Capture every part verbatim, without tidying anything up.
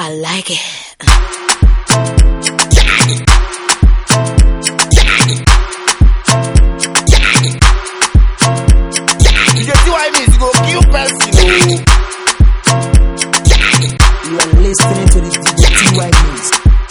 I like it. You see what I mean? You go kill person. You are listening to the D J T Y Mix.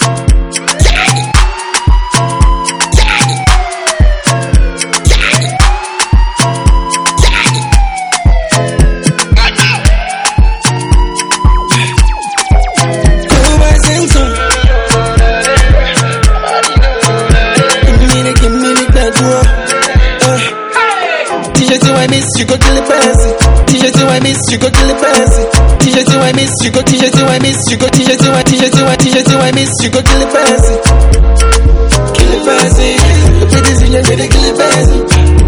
You go kill the person. T J T Y miss, you go kill the person. T J T Y miss, you go T J T Y miss, you go T J T Y T J T Y T J T Y miss, you go kill the person. Kill the person. Put this in your head, kill the person.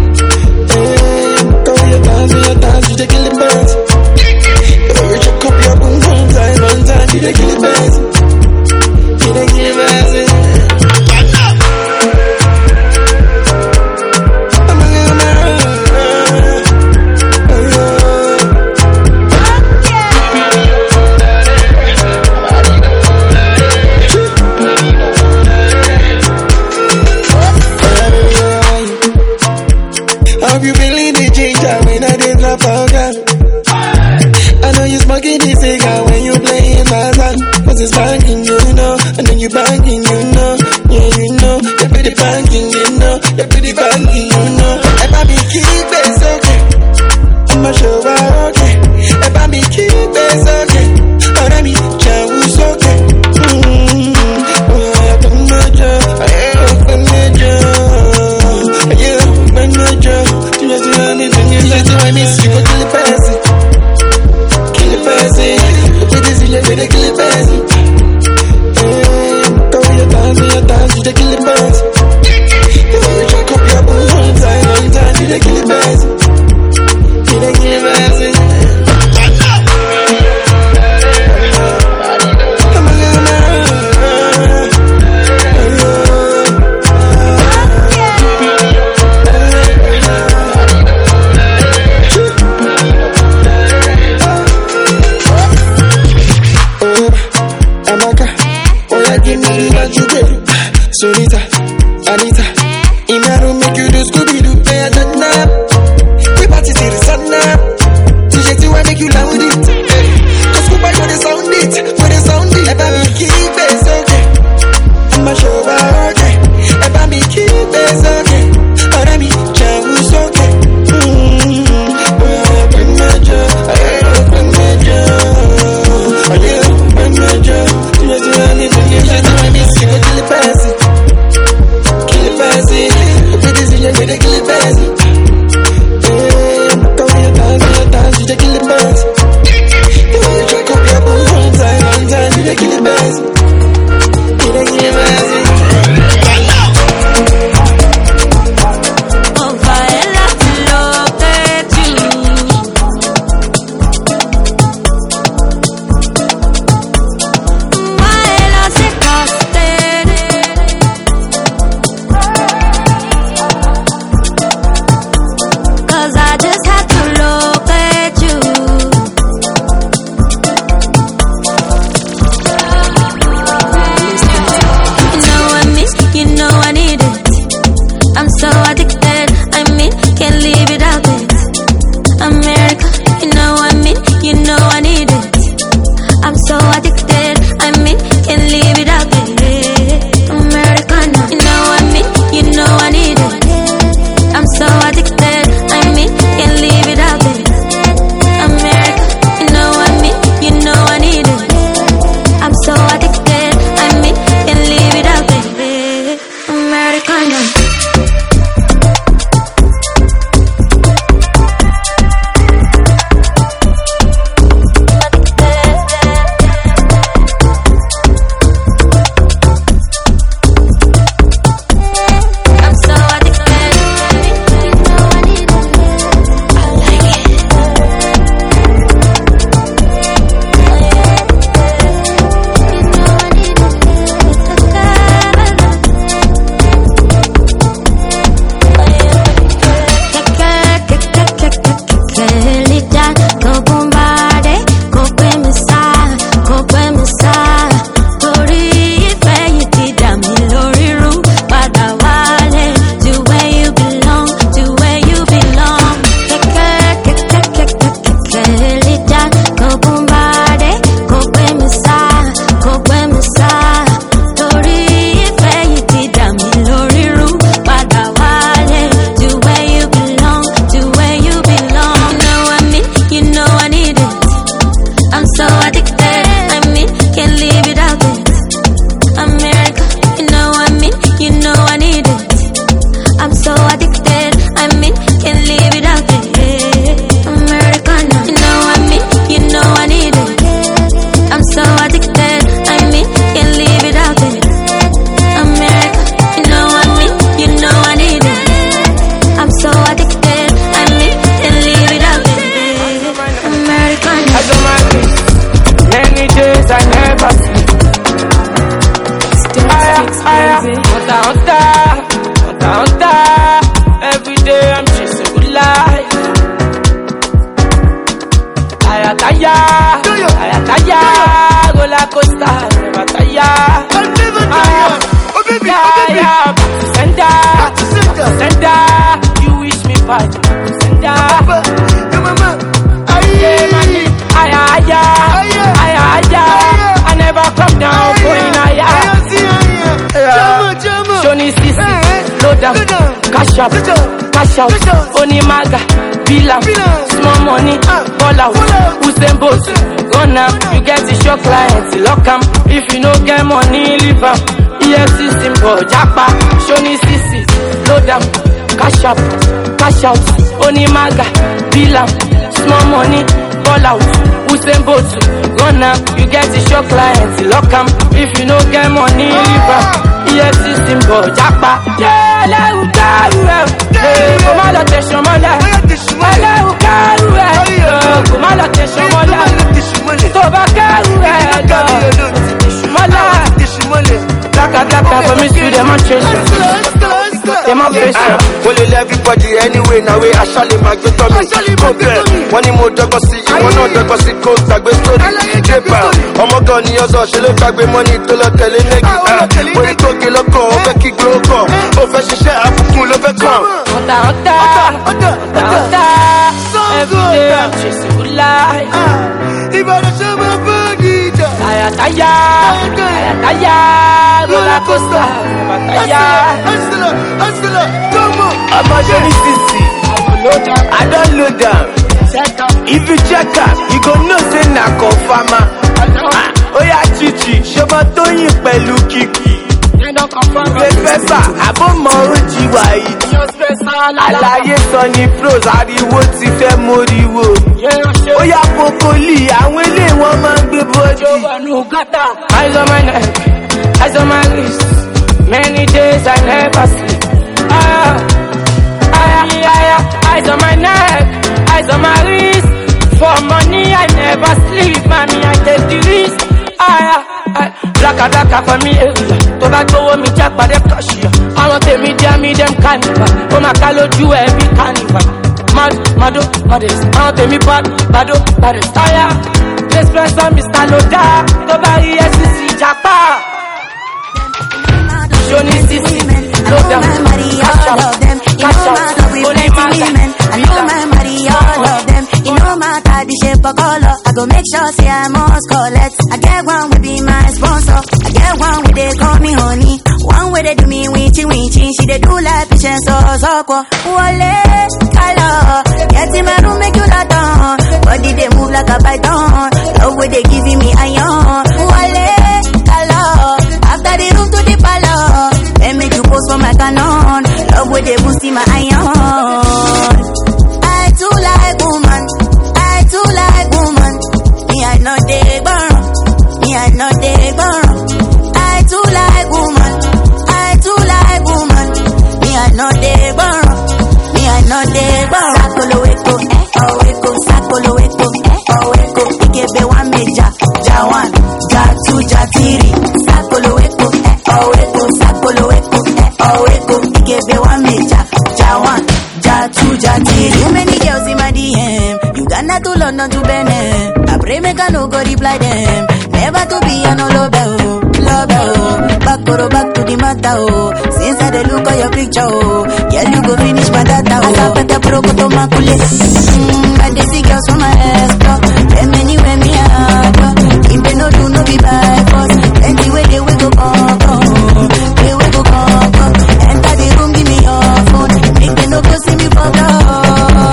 Go your dance, your dance, you kill the person. You choke up your boom boom time, one time, you kill the person. You kill the person. It's banking, you know, and then you banking, you know, yeah, you know, you pretty banking, you know, you pretty banking, you know. If I be keep it's okay, I'ma show her okay. If I be keep it's okay, but I be chow's okay. Mm-hmm. Oh, I got my job, I got my job, I got my job. Do you see what I mean? Do I miss you? Go kill the person, kill the person. Put this in your head, kill the person. You dey kill the birds. You choke up your boom one time, one time. You dey kill the birds. You dey kill the birds. Come on, come on. Oh, Amaka, oh, yeah, give me what you do. Sonita, Anita, in my room make you do Scooby-Doo. Hey, I don't know. We party till the sun up. T J T Y make you loud it. Cause Scuba know they sound it, know they sound it. If I be keep it's okay, I'ma show her okay. If I be keep it's okay, but I be chow's okay. Mm-hmm. Oh, I got my job, I got my job, I got my job. T J T Y miss, T J T Y miss, you go kill the person. Put this in your head, kill the person. Go your dance, your dance, you kill the person. You choke up your boom one time, one time, you kill the person. You kill the person. Oh, Viola, look at you. Viola, se coste. Cause I just had to look at you. You know I miss, you know I need it. I'm so addicted, I mean, can't live without it. America, you know I mean, you know I need it. I'm so addicted, I mean, can't live without it. Americana, you know I mean, you know I need it. I'm so addicted, I mean, can't live without it. America, you know I mean, you know I need it. I'm so addicted, I mean, can't live without it. Americana. I never sleep. Aya, aya, hunter, hunter, hunter, hunter. Every day I'm chasing good life. Aya, taya, aya, taya, roller coaster, never tire. Aya, taya, sender, sender. You wish me bad, sender. Aya, aya, aya, aya. I never come down, going aya. Johnny Sisi, low down, cash up, cash out, Onimaga, Bilam, small money, ball out, Usain Bolt, run am, you get the show clients, lock am, if you no get money, leave am, E F C symbol, Japa, Johnny Sisi, low down, cash up, cash out, Onimaga, Bilam, small money, ball out, Usain Bolt, run am, you get the show clients, lock am, if you no get money, leave am. E F C symbol, Japa. Yeah, let you carry well. Hey, come on, let the show money. Let you carry well. Come on, let the show money. Toba carry well. Blacka, blacka, for me, see demonstration. Demonstration. Only everybody anyway, now we actually my good to me. Problem. One more dog see you, one other dog see cold, tag with story. Japan. Oh my god, you also she look tag with money to the telenegi. When you talk, you look on, over kick loco. Over she share up, cool over come. Hunter, hunter, hunter, hunter. Every day I'm chasing good life. If I don't show my boogie, Aya, aya, aya, aya. Roller coaster, aya. Hustler, hustler, come on. I'm a Johnny Sisi. I don't load down. If you check out, you go know say na confirma. Oh yeah, chichi, shoba toyin pẹ̀lú kiki. Professor, abomo oji wa iti. Àlàyé sọ ni pros, ariwo ti fẹ́ moriwo. Ó yá pokoli, àwọn ilé wọn máa ń gbé bọ́dí. Eyes on my neck, eyes on my wrist. Many days I never sleep. Ah, ah, ah, eyes on my neck, eyes on my wrist. For money I never sleep, mommy I take the risk. Ah, ah, blacka, blacka for me area. To bá gbówó mi jápa dem cashier. Àwọn tèmi jẹ́ mi dem carnival. Ó máa ká lójú every carnival. Mad, mado, modest. Àwọn tèmi bad, bado, baddest. Aya, this person Mister Loda. To bá rí E F C jápa. Johnny Sisi, low down, cash out, cash out, Onimaga, Bilam. You know my type, the shape of color. I go make sure say I must collect. I get one will be my sponsor. I get one where they call me honey. One way they do me winchy winchy. She they do like patience or soko. Wale, color. Get in my room make you lot on. Body they move like a python. Love way they giving me iron. Wale, color. After the room to the palace. They make you post for my canon. Love way they boosting my iron. I too like woman. I too like woman. Me I know they burn. Me I know they burn. I too like woman. I too like woman. Me I know they burn. Me I know they burn. Sakolo weko, eh, oh weko, sakolo weko, eh, oh weko. Ikebe one meja, ja one, ja two, ja three. Sakolo weko, eh, oh weko, sakolo weko, eh, oh weko. Ikebe one meja, ja one, ja two, ja three. Too many girls in my D M. Uganda to London to Benin. I pray make I no go reply them. Never to be a no love oh, love oh. Back or back to the matter oh. Since I dey look at your picture oh, girl you go finish my data oh. I got better pro to makule. Mm, I dey see girls from my ass talk. Them anywhere me at oh. If they no do no be by force. Anyway they will go come come. They will go come come. Enter the room give me your phone. Make they no go see me for love.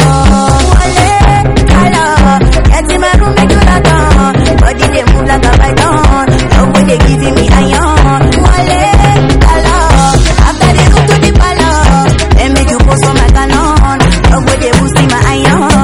Get in my room, make you lot on. Body they move like a python. Love when they giving me iron. Wale, kala. After they go to the palace, they make you post for my canon. Love when they boosting my iron.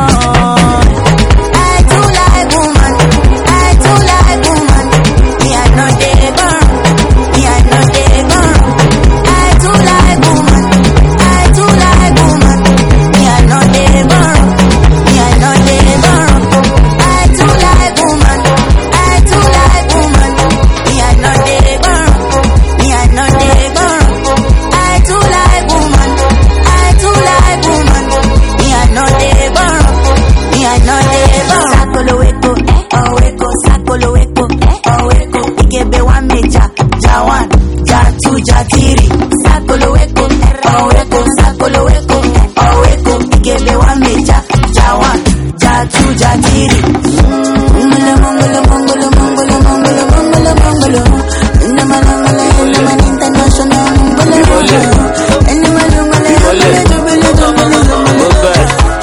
jatiri. Sakolo weko, oh weko, sakolo weko, oh weko. Igebe wa meja, jawa, jatu jatiri. Mongolo mongolo mongolo mongolo mongolo mongolo mongolo. Namala mala namala international mongolo mongolo. Namala mala namala jubile jubile jubile.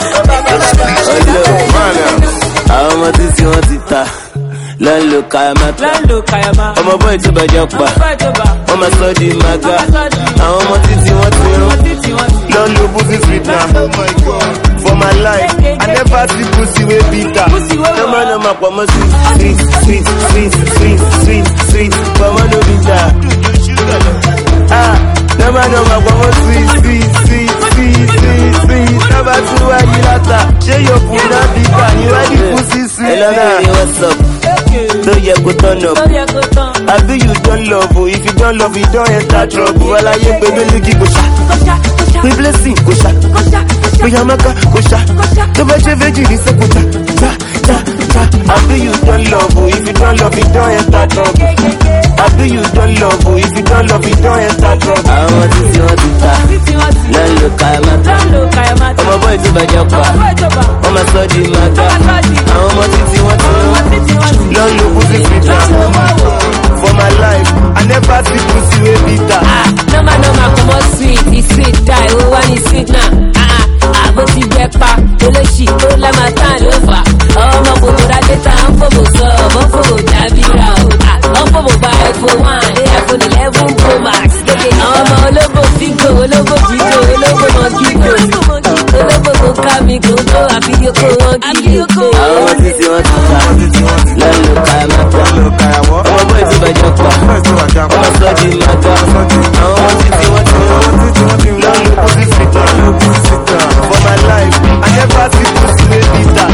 Àwọn ọmọ títí wọ́n ti ta lọ́nlò kayamata ọmọ bọ́ọ̀ tí bàjẹ́ pa wọ́n máa sọ di maga àwọn ọmọ títí wọ́n ti rún lọ́nlò pussy sweet na for my life I never see pussy wey bitter nọ́mọ náà máa pọ̀ mọ́ sweet sweet sweet sweet sweet sweet sweet pọ̀mọ́ no bitter ah nọ́mọ náà máa pọ̀ mọ́ sweet sweet sweet sweet sweet sweet nọ́mọ tí wọ́n yí látà ṣé yóò fún náà bitter ni wọ́n ní pussy sweet náà. What's up? No, you go turn up. I do you don't love, oh. If you don't love, you don't enter trouble. Well, I ain't baby, look, go shot. We blessing, go shot. We hamaka, go shot. The veggie veggie is a good cha, cha, cha. I do you don't love, oh. If you don't love, you don't enter trouble. I do you don't love, oh. If you don't love, you don't enter trouble. I want to see what you got. Don't look at my time. I'm a boy to buy your car. I'm a study my car. I'm a titty what you Long look pussy sweet for my life, I never see pussy way bitter. Ah, no man, no man, come on sweet, it's sweet, die, oh one is sweet now. Ah, ah, but the back pa, the she, oh la matan over. Oh my boy, that later I'm for my son, I'm for my daddy round. I'm for my buy for one, they have for eleven pro max. I'm a logo figo, logo figo, logo monkey go, logo go kami go, go happy you go, happy you go. I want to see what you got. Let me look at my phone. I'm a boy to buy your car. I'm a study my car. I want to see what you want. Long look pussy sweet for my life. I never see pussy way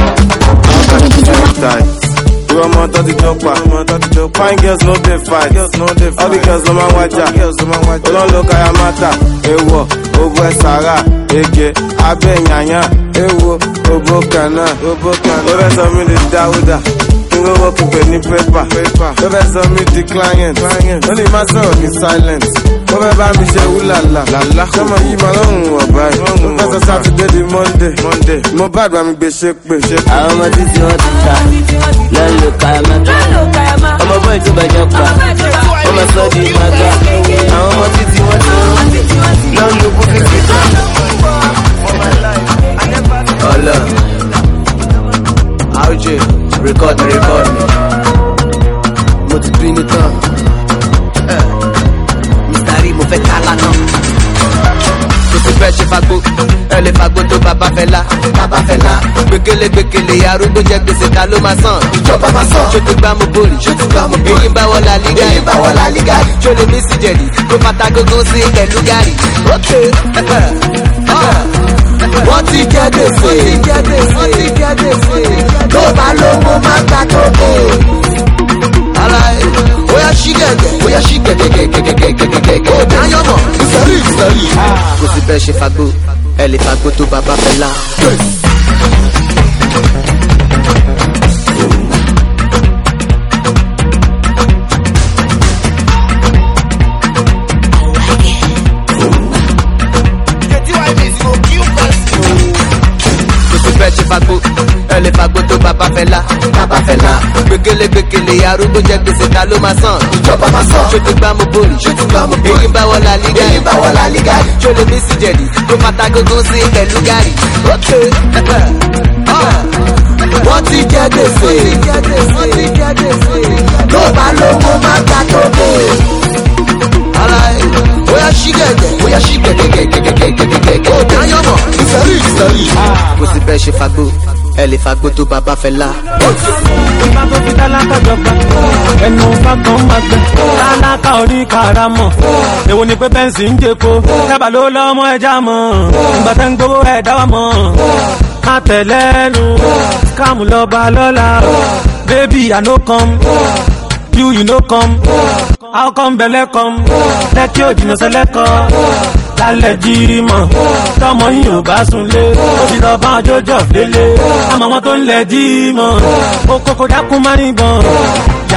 bitter. You are more than the joke. Fine girls no they fight. All the girls no man watch ya. Don't look at your matter. Ewo, obo Sara, Ege, Abe Nyanya. Ewo, obo Kana, obo Kana. The rest of me the Dawuda. You go work with any paper. The rest of me the client. Only myself in silence. Come by me say ooh la la la. Come on, you malone or buy. First Saturday the Monday. Monday. No bad when me be shake be shake. I'm a titty what you got. Let look at my time. I'm a boy to buy your car. I'm a study my car. I'm a titty what you want. Long look pussy sweet for my life. I never. Hold up. How'd you record me, record me? Multiplying it up. Mo fẹ́ kálá náà. Kò sí fẹ́ ṣe fagbó, ẹ lè fagbó tó bàbá fẹ́ la, bàbá fẹ́ la. Gbèkélé gbèkélé arúgbó jẹ gbèsè ta ló máa sàn. Ìjọba máa sàn. Ṣé o ti gbá mo bòrì? Ṣé o ti gbá mo bòrì? Èyí ń bá wọlé àlígá. Èyí ń bá wọlé àlígá. Ṣé o lè mí sí jẹ̀dí? Kó fata gógó sí pẹ̀lú gàrí. Ókè. Wọ́n ti jẹ́ gbèsè. Wọ́n ti jẹ́ gbèsè. Wọ́n ti jẹ́ gbèsè. Tó bá lówó máa gbà tó bò. Oya ṣí gẹ̀gẹ̀, oya ṣí gẹ̀gẹ̀gẹ̀gẹ̀gẹ̀gẹ̀gẹ̀. Ó dáyọ̀ mọ̀, ìsọ̀rí ìsọ̀rí. Kò sí bẹ́ẹ̀ ṣe fagbó, ẹ lè fagbó tó bàbá fẹ́ la. Kò sí bẹ́ẹ̀ ṣe fagbó, ẹ lè fagbó tó bàbá fẹ́ la, bàbá fẹ́ la. Gbèkélé gbèkélé arúgbó jẹ gbèsè ta ló máa sàn. Ìjọba máa sàn. Ṣé o ti gbá mo bòrì? Ṣé o ti gbá mo bòrì? Èyí ń bá wọlé àlígá. Èyí ń bá wọlé àlígá. Ṣé o lè mí sí jẹ̀dí? Kó fata gógó sí pẹ̀lú gàrí. Ókè. Wọ́n ti jẹ́ gbèsè. Wọ́n ti jẹ́ gbèsè. Tó bá lówó máa gbà tó bò. Oya ṣí gẹ̀gẹ̀, oya ṣí gẹ̀gẹ̀gẹ̀gẹ̀gẹ̀gẹ̀gẹ̀. Ó dáyọ̀ mọ̀, ìsọ̀rí ìsọ̀rí. Kò sí bẹ́ẹ̀ ṣe fagbó, ẹ lè fagbó tó bàbá fẹ́ la. Ìbá tó fi tálákà jọba, ẹnu fagbọ́n máa gbẹ. Tálákà orí karamọ̀, èwo ni pé bẹ́ǹsì ń jẹ́ko. Dábàá ló lọ́mọ ẹja mọ̀, ìgbà tẹ́ ń gbowó ẹ̀dá wa mọ̀. Má tẹ̀lẹ́nu, káàmù lọ́ba lọ́la. Baby, I no come, you you no come. How come belle come? Lẹ́kí òjìnà sẹ́lẹ̀kọ́. Lálẹ́ jírí mọ̀, tọmọ yìí ò bá sunlé. Ó ti lọ bá ọjọ́jọ́ délé. Àmọ́ wọn tó ń lẹ̀ jí mọ̀. Ó kókó dákún má níbọn.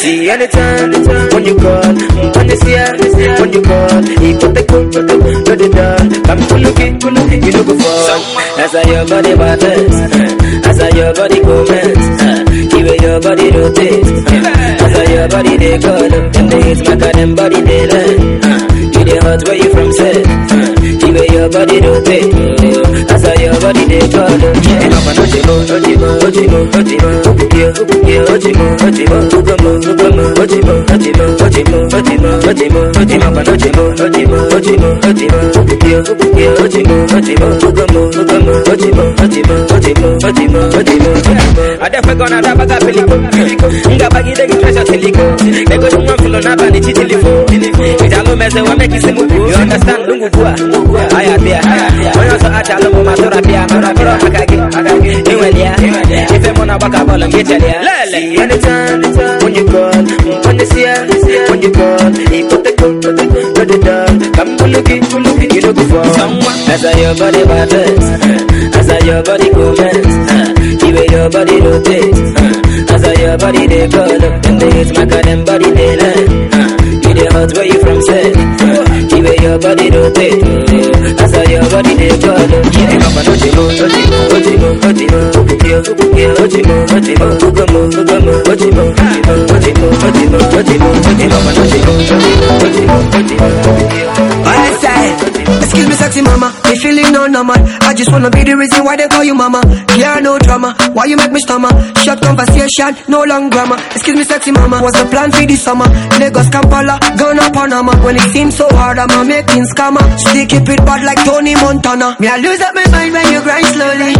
See anytime when you call, when you see her, when you call, he got the cool, to the door. Come to look it, you look for. As I your body matters, as I your body comments, the way your body rotates, as I your body they call, and they hit my god and body they learn. You the hot where you from say, the way your body rotates, as I your body they call. Mama no chimo, no chimo, no chimo, no chimo, ukukio, ukukio, no chimo, no chimo, ukamo, ukamo, no chimo, no chimo, no chimo, no chimo, no chimo, no chimo, mama no chimo, no chimo, no chimo, no chimo, ukukio, ukukio, no chimo, no chimo, ukamo, ukamo, no chimo, no chimo, no chimo, no chimo, no chimo, no chimo. Adefe gonna raba ga peliko, nga bagi de treasure teliko, they go to one full on abani chitiliko. Italo meze wa make simu, you understand lungu bua, aya bia, oyo so atalo mo masora bia, mara bro akage, akage, niwelia, ife mona baka bolo ngechelia. Lele, anytime when you call, when you see her, when you call, he got the cool, to the door. Come to look it, you look for someone. As I your body matters, as I your body comments, the way your body rotates, as I your body they call up, and they hit my god and body they learn. You the hot where you from say, the way your body rotates, as I your body they call up. Mama no chimo, no chimo, no chimo, no chimo, ukukio, ukukio, no chimo, no chimo, ukamo, ukamo, no chimo, no chimo, no chimo, no chimo, no chimo, mama no chimo, no chimo, no chimo, no chimo, ukukio. I said, excuse me sexy mama, me feeling no normal. I just wanna be the reason why they call you mama. Yeah, no drama, why you make me stammer? Short conversation, no long grammar. Excuse me sexy mama, what's the plan for this summer? Lagos, Kampala, Ghana, Panama. When it seems so hard, I'm a making scammer. Still keep it bad like Tony Montana. Me I lose up my mind when you grind slowly.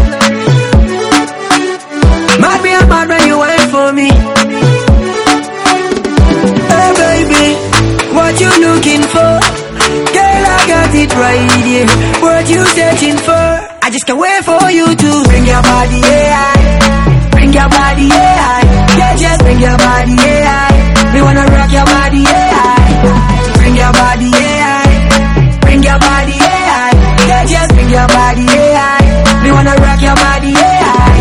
Mad me, I'm mad when you wait for me. Hey baby, what you looking for? Girl, I got it right here. What you searching for? I just can't wait for you to bring your body, yeah. Bring your body, yeah. Yeah, just bring your body, yeah. Me wanna rock your body, yeah. Bring your body, yeah. Bring your body, yeah. Yeah, just bring your body, yeah. Me wanna rock your body, yeah.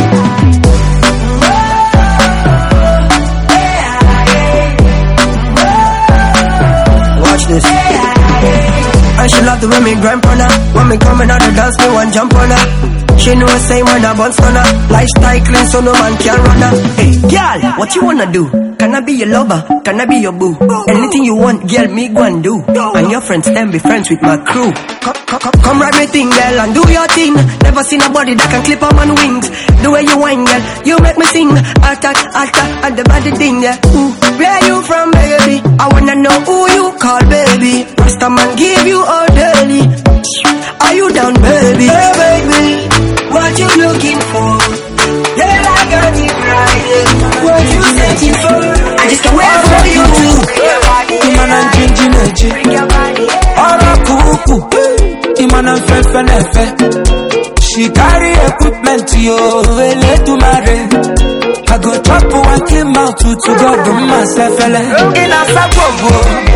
Watch this. And she love the way me grind on her. When me coming out the dance, me one jump on her. She know the same when I bounce on her. Lifestyle clean so no man can run her. Hey, girl, what you wanna do? Can I be your lover? Can I be your boo? Anything you want, girl, me go and do. And your friends, them be friends with my crew. Come, come, come, come ride me thing, girl, and do your thing. Never seen a body that can clip on my wings. The way you whine, girl, you make me sing. Alta, alta, and the body thing, yeah. Ooh, where you from, baby? I wanna know who you call, baby. Rasta man give you all daily. Are you down, baby? Hey, baby, what you looking for? Girl, I got it right. What you searching for? I just can't wait for you to Imana njinji neji Ora kuku Imana fefe nefe She carry equipment yo Vele tu mare I go chop one clean mouth to to God do myself Ina sabobo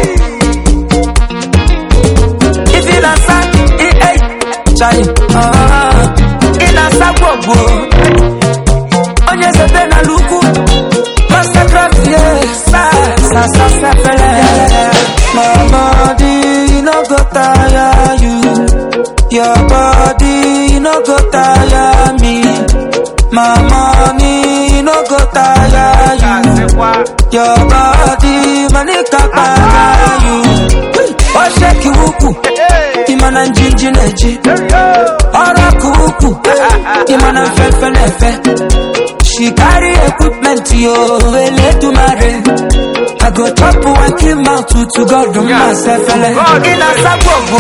If ina sa I eh Chai Ina sabobo Onye sepe na luku Mastercraft yes Sa sa sa fele My body no go tire you Your body no go tire me My money no go tire you Your body money kapara you Oh shake you Imana njinji neji Ora kuku Imana fefe nefe She carry equipment yo Vele tu mare I go chop one kill mouth to to God do myself Ina sabobo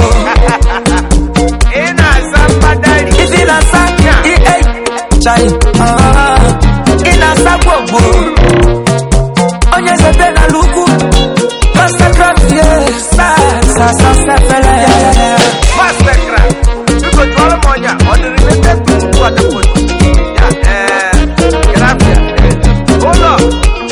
Ina samadari If ina sa I eh Chai Ina sabobo Onye sepe na luku Mastercraft yes Sa sa sa sa fele Mastercraft You go to all monya On the related to what the food Yeah eh Gracias Hold up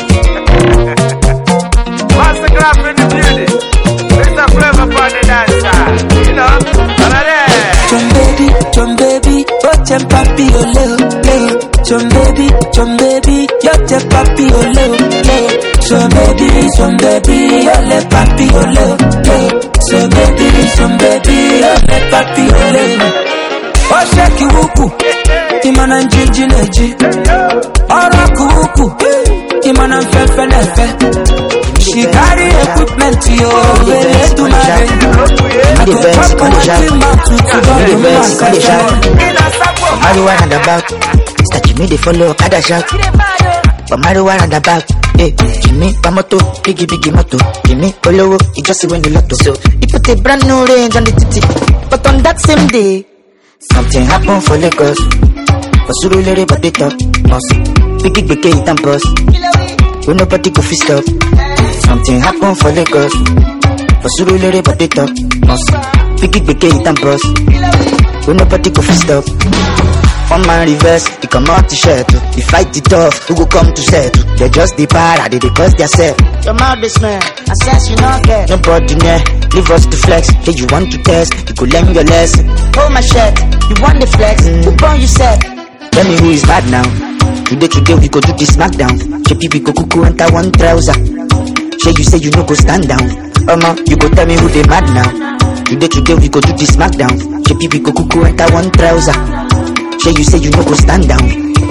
Mastercraft in the building It's a flavor for the dancer You know John baby, John baby Oh John papi oh leo, leo John baby, John baby Yo John papi oh leo, leo John baby baby, some baby, ole papi, ole. Yeah. So baby, some baby, ole papi, ole. Oh, shake wuku, imana njiji neji. Ora kuku, imana fefe nefe. She carry equipment, yo, let's do my I'm the best, I'm the jack. I'm the best, I'm the jack. Marijuana the back. Start Jimmy they follow Kada shout. But marijuana the back. Hey, Jimmy, Pamoto, Biggie Biggie Moto. Jimmy, Olowo, it just win the lotto. So, he put a brand new range on the titty. But on that same day, something happened for Lagos. For Surulere, but they talk. Biggie Biggie, it and boss. When nobody go fist up. Something happened for Lagos. For Surulere, but they talk. Biggie Biggie, it and boss. When nobody go fist up. On my reverse, they come out to shirt. They fight the tough, who go come to settle. They just the para, they cause their self. Your mouth this man, I sense you not get. Nobody near, leave us to flex. Hey, you want to test, you could learn your lesson. Hold my shirt, you want the flex. Mm. Who born you said? Tell me who is bad now. Today, today, we go do the smackdown. She people go cuckoo enter one trouser. Say you say you no go stand down. Mama, you go tell me who they mad now. Today, today, we go do the smackdown. She people go cuckoo enter one trouser. Say you say you no go stand down.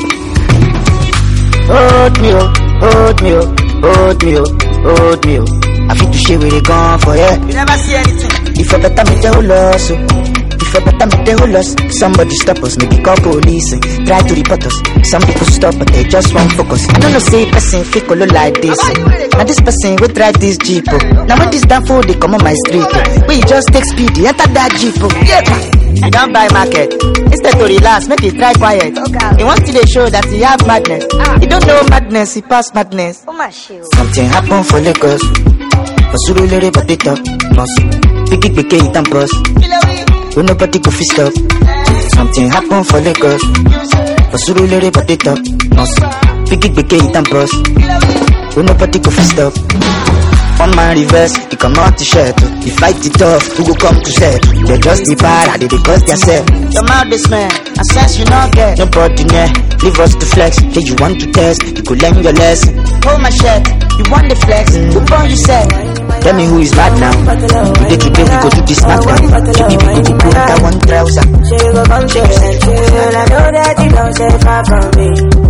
Hold me up, hold me up, hold me up, hold me up. I feel to share where they gone for ya. You never see anything. If I better make the whole loss, if I better make the whole loss, somebody stop us, maybe call police. Try to report us. Some people stop, but they just won't focus. I don't know, say person fake or like this. Now this person will drive this jeep. Now when this damn fool they come on my street, where you just take speed, you enter that jeep. Yeah. I don't buy market. Instead to relax, make it try quiet. Okay. He wants to they show that he have madness. Ah. He don't know madness, he pass madness. Oh my shit. Something happened for Lagos. For Surulere, but they talk. Biggie Biggie, it and boss. When nobody go fist up. Something happened for Lagos. For Surulere, but they talk. Biggie Biggie, it and boss. When nobody go fist up. On my reverse, they come out to shirt. They fight the tough, who go come to settle. They just the para, they cause their self. Your mouth this man, I sense you not get. Nobody near, leave us to flex. Hey, you want to test, you could learn your lesson. Hold my shirt, you want the flex. Mm. Who born you said? Tell me who is bad now. Today, today, we go to this smackdown. Two people go to put that one trouser. She go come to and I know that you don't stay far from me.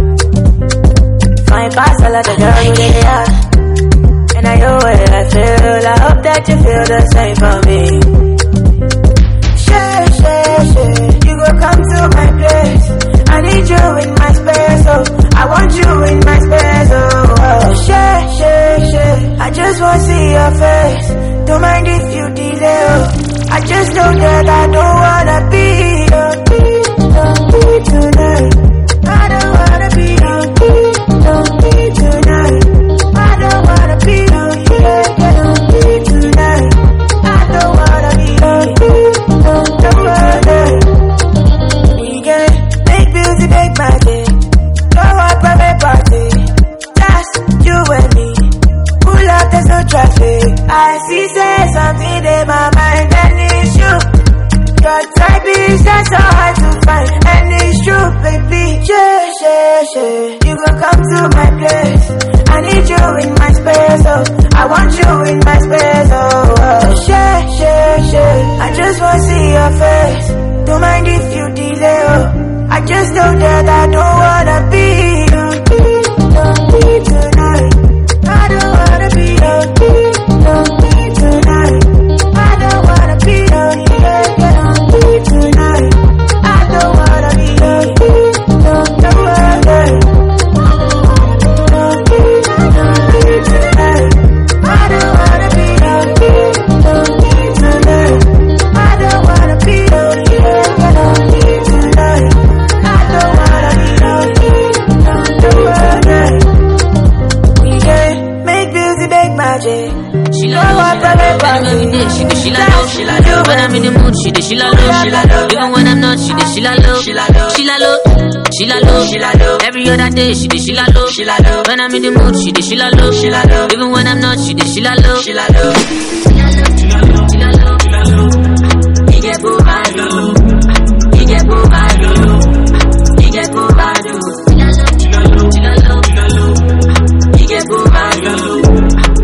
Fine pass all of the girl you really are. And I know what I feel, I hope that you feel the same for me. Share, share, share, you go come to my place. I need you in my space, oh, I want you in my space, oh, oh. Share, share, share, I just wanna see your face. Don't mind if you delay, oh, I just know that I don't wanna be, don't be, don't be tonight. I don't wanna be, don't be, don't be tonight. I don't wanna be lonely, yeah, yeah, don't be tonight. I don't wanna be lonely, don't, don't wanna. We can make music, make magic. Go out, private party. Just you and me. Pull up, there's no traffic. I see, say something in my mind, and it's you. Your type is just so hard to find, and it's true, baby. Yeah, yeah, yeah. You gon' come to my place. I need you in my space, oh, I want you in my space, oh, oh. Share, share, share, I just wanna see your face. Don't mind if you delay, oh, I just know that I don't wanna be, don't be, don't be tonight. I don't wanna be, don't be, don't be tonight. I don't wanna be, don't be, don't be tonight. I don't wanna be, don't be, don't, don't wanna. She love me, she do she la low, she la low. When I'm in the mood, she do she la low, she la low. Even when I'm not, she do she la low, she la low, she la low, she la low, she la low. Every other day, she do she la low, she la low. When I'm in the mood, she do she la low, she la low. Even when I'm not, she do she la low, she la low. She la low, she la low, she la low, she la low. He get boo bad, he get boo bad, he get boo bad. She la low, she la low, she la low, she la low. He get boo bad.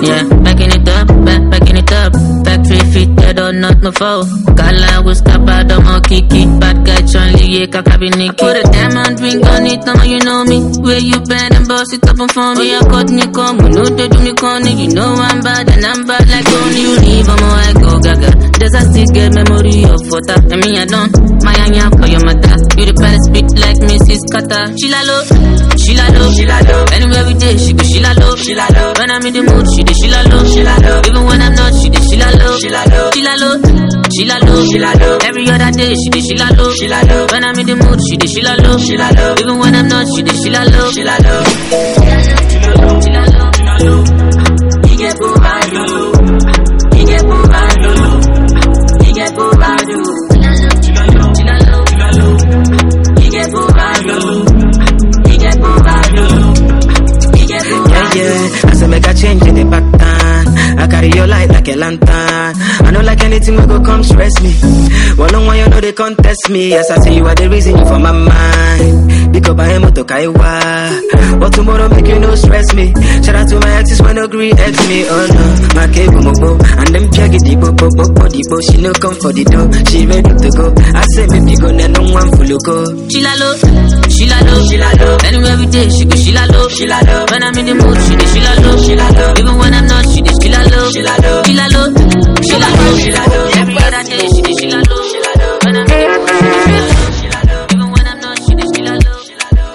Yeah, backing it up, back, backing it up. Factory fit, dead or not my foe. Kala will stop out of my kiki. Bad guy, Charlie, yeah, kakabiniki. Put a diamond ring on it, now you know me. Where you bend and boss it up and for me. I cut me come, we know they do me corny. You know I'm bad and I'm bad like only you leave. I'm a I go gaga. Does I still get memory of water? And me, I don't. My anya for your mother. You the baddest bitch like Missus Carter. She la low, she la low, she la low. Anywhere we day, she go she la low, she la low. When I'm in the mood, she dey she la low, she la low. Even when I'm not, she dey she la low, she la low, she la low, she la low, she la low. Every other day, she dey she la low, she la low. When I'm in the mood, she dey she la low, she la low. Even when I'm not, she dey she la low, she la low, she la low, she la low, she la low. You get boo by lulu, you get boo by lulu, you get boo by lulu. She la low, she la low, she la low. You get boo by lulu, you get boo by lulu. Yeah, yeah, I say make a change in the pattern. I carry your light like a lantern. I know like anything will go come stress me. Well, no one you know they contest me. Yes, I say you are the reason for my mind. Because I am to kaiwa. But tomorrow make you no stress me. Shout out to my exes when no agree ex me. Oh no, my cable mobo. And them jaggy the bo bo bo bo the bo. She no come for the door. She ready to go. I say maybe go then no one full go. She la low, she la low, she la low. Anywhere we day, she go she la low, she la low. When I'm in the mood, she dey she la low, she la low. Even when I'm not, she dey she la low, she la low, she la low, she la low, she la low. Every other day, she dey she la low, she la low. When I'm in the mood, she dey she la low, she la low. Even when I'm not, she dey she la low, she la low.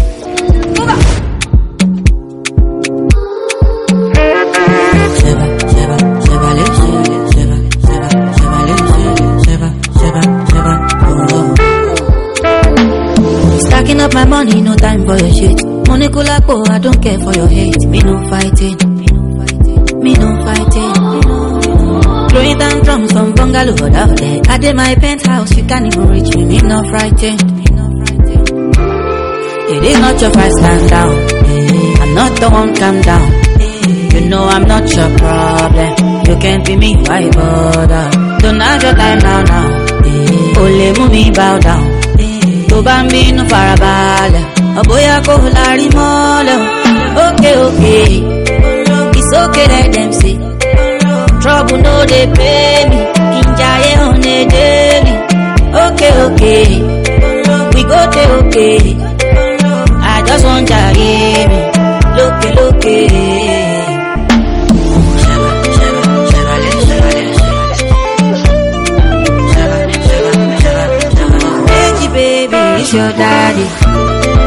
Sheba, sheba, sheba, le, sheba, sheba, sheba, sheba, le, sheba, sheba, sheba, oh, oh. Stacking up my money, no time for your shit. Money kulapo, I don't care for your hate. Me no fighting, me no fighting. Throwing down drums from bungalow out there. I did my penthouse, you can't even reach me. Me no frightened. It is not your fight, stand down. I'm not the one, calm down. You know I'm not your problem. You can't be me, why bother? Don't have your time now, now. Only move me, bow down. To bambino farabale. Oh boy, I go Larry Mole. Okay, okay. It's okay, let them see. Trouble no, they pay me. Injaye on a daily. Okay, okay. We go to okay. I just want to hear me. Look, look, Benji, baby, it's your daddy.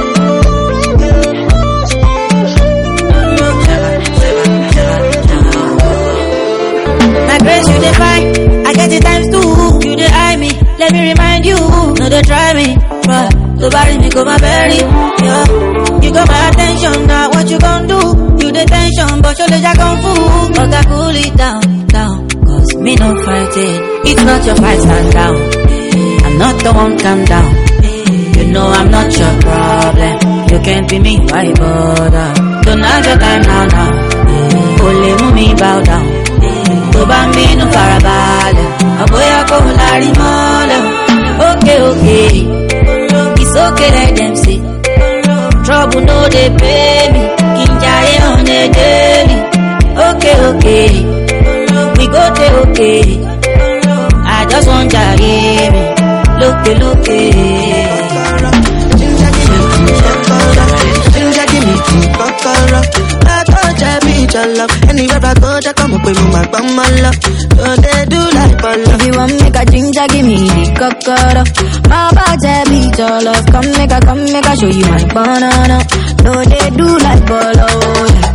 Grace, you define. I get it times two. You dey eye me. Let me remind you. No, they try me. But to bury me, go my belly. Yeah. You got my attention. Now what you gon' do? You the tension, but your legs are kung fu. But I cool it down, down. Cause me no fighting. It's not your fight, stand down. I'm not the one, calm down. You know I'm not your problem. You can't be me, why bother? Don't have your time now, now. Only move me, bow down. To bambino farabale. Oh boy, I go Larry Mole. Okay, okay. It's okay, let them see. Trouble no, they pay me. Injaye on a daily. Okay, okay. We go to okay. I just want to hear me. Look, look, Ginger, give me two kokoro. Anywhere I go, I come up with my bum, my love. So they do like ball. If you want make a ginger, give me the kokoro. My body be your love. Come make a, come make a show you my banana. So they do like ball, oh yeah.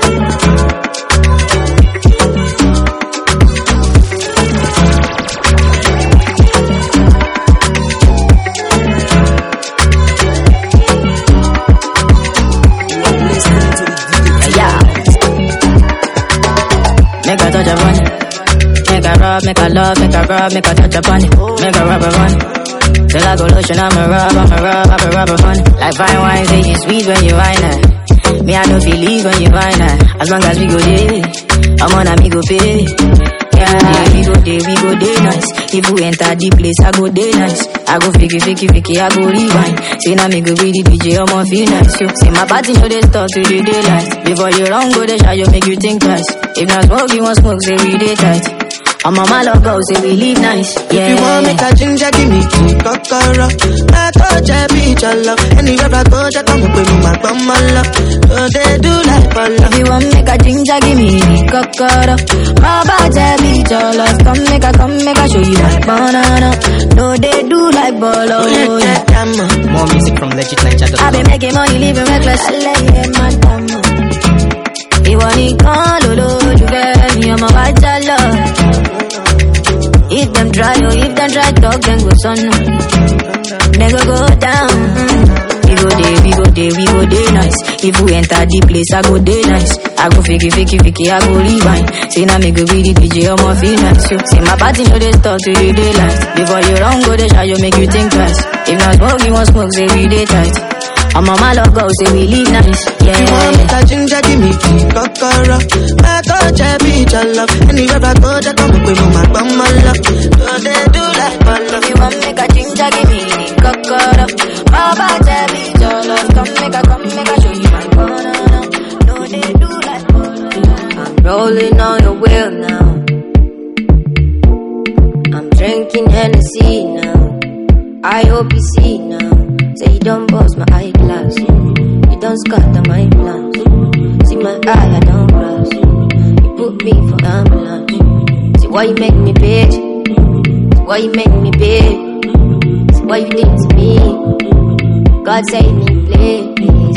Make a touch upon it. Make a rub, make a love, make a rub, make a touch upon it. Make a rub upon it. Till I go lotion, I'm a rub, I'm a rub, I'm a rub upon it. Like fine wine, say you sweet when you wine it. Me, I don't believe when you wine it. As long as we go there, I'm on a me go pay. Yeah, we go day, we go day nice. If we enter the place, I go day nice. I go fiki, fiki, fiki, I go rewind. Say now me go be the D J, I'ma feel nice. Yo, say my party know they start to the daylight. Before you run, go they shy, you make you think twice. If not smoke, you want smoke, say we day tight. I'm on my love go, say we live nice. Yeah. If you want me to ginger, give me key, kokoro. I touch a beach, I love. Anywhere I go, just come up with my bum, my love. So they do like follow. If you want me to ginger, give me kokoro. My body beach, I love. Come make a, come make a show you my banana. No, they do like bolo. More music from Legit Niger. I been making money, living reckless. I lay madam. You want it, call, lolo, you get me, I'm a white love. If them try, oh, if them try talk, then go son. Then go go down. We go day, we go day, we go day nice. If we enter the place, I go day nice. I go fiki, fiki, fiki, I go rewind. Say now me go be the D J, I'ma feel nice. Yo, say my party know they start to the daylight. Before you run, go they shy, you make you think twice. If not smoke, you want smoke, say we day tight. I'm on my love go, say we live nice. Yeah. You want me to ginger, give me key, kokoro. I touch a beach, I love. Anywhere I go, just come up with my bum, my love. So they do like follow. You want me to ginger, give me kokoro. Baba Jabi, your love. Come make a, come make a show you my banana. No, they do like banana. I'm rolling on your wheel now. I'm drinking Hennessy now. I hope you see now. Say you don't bust my eyeglass. You don't scatter my plans. See my eye, I don't cross. You put me for ambulance. See why you make me bitch. See why you make me bitch. See why you did to me. God save me, please.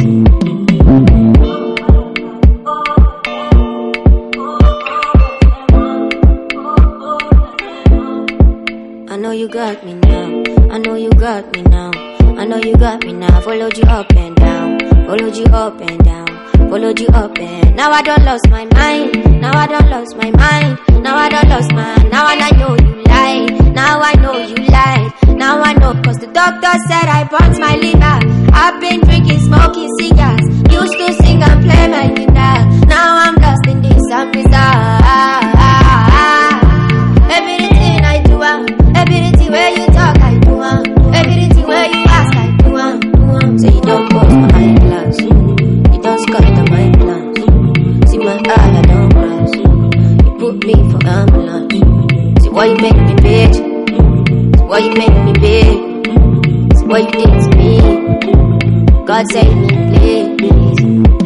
I know you got me now. I know you got me now. I know you got me now. Followed you up and down. Followed you up and down. Followed you up and now I don't lost my mind. Now I don't lost my mind. Now I don't lost my. Now I know you lied. Now I know you lied. Now I know cause the doctor said I burnt my liver. I've been drinking, smoking cigars. Used to sing and play my guitar. Now I'm lost in this and bizarre. Everything I do, everything where you talk I do, everything where you ask I do. Say you don't bust my eyeglass. You don't scatter my plans. See my eye, I don't cross. You put me for ambulance. See why you make me bitch. See why you make me bitch. See why you did to me. God save me, please.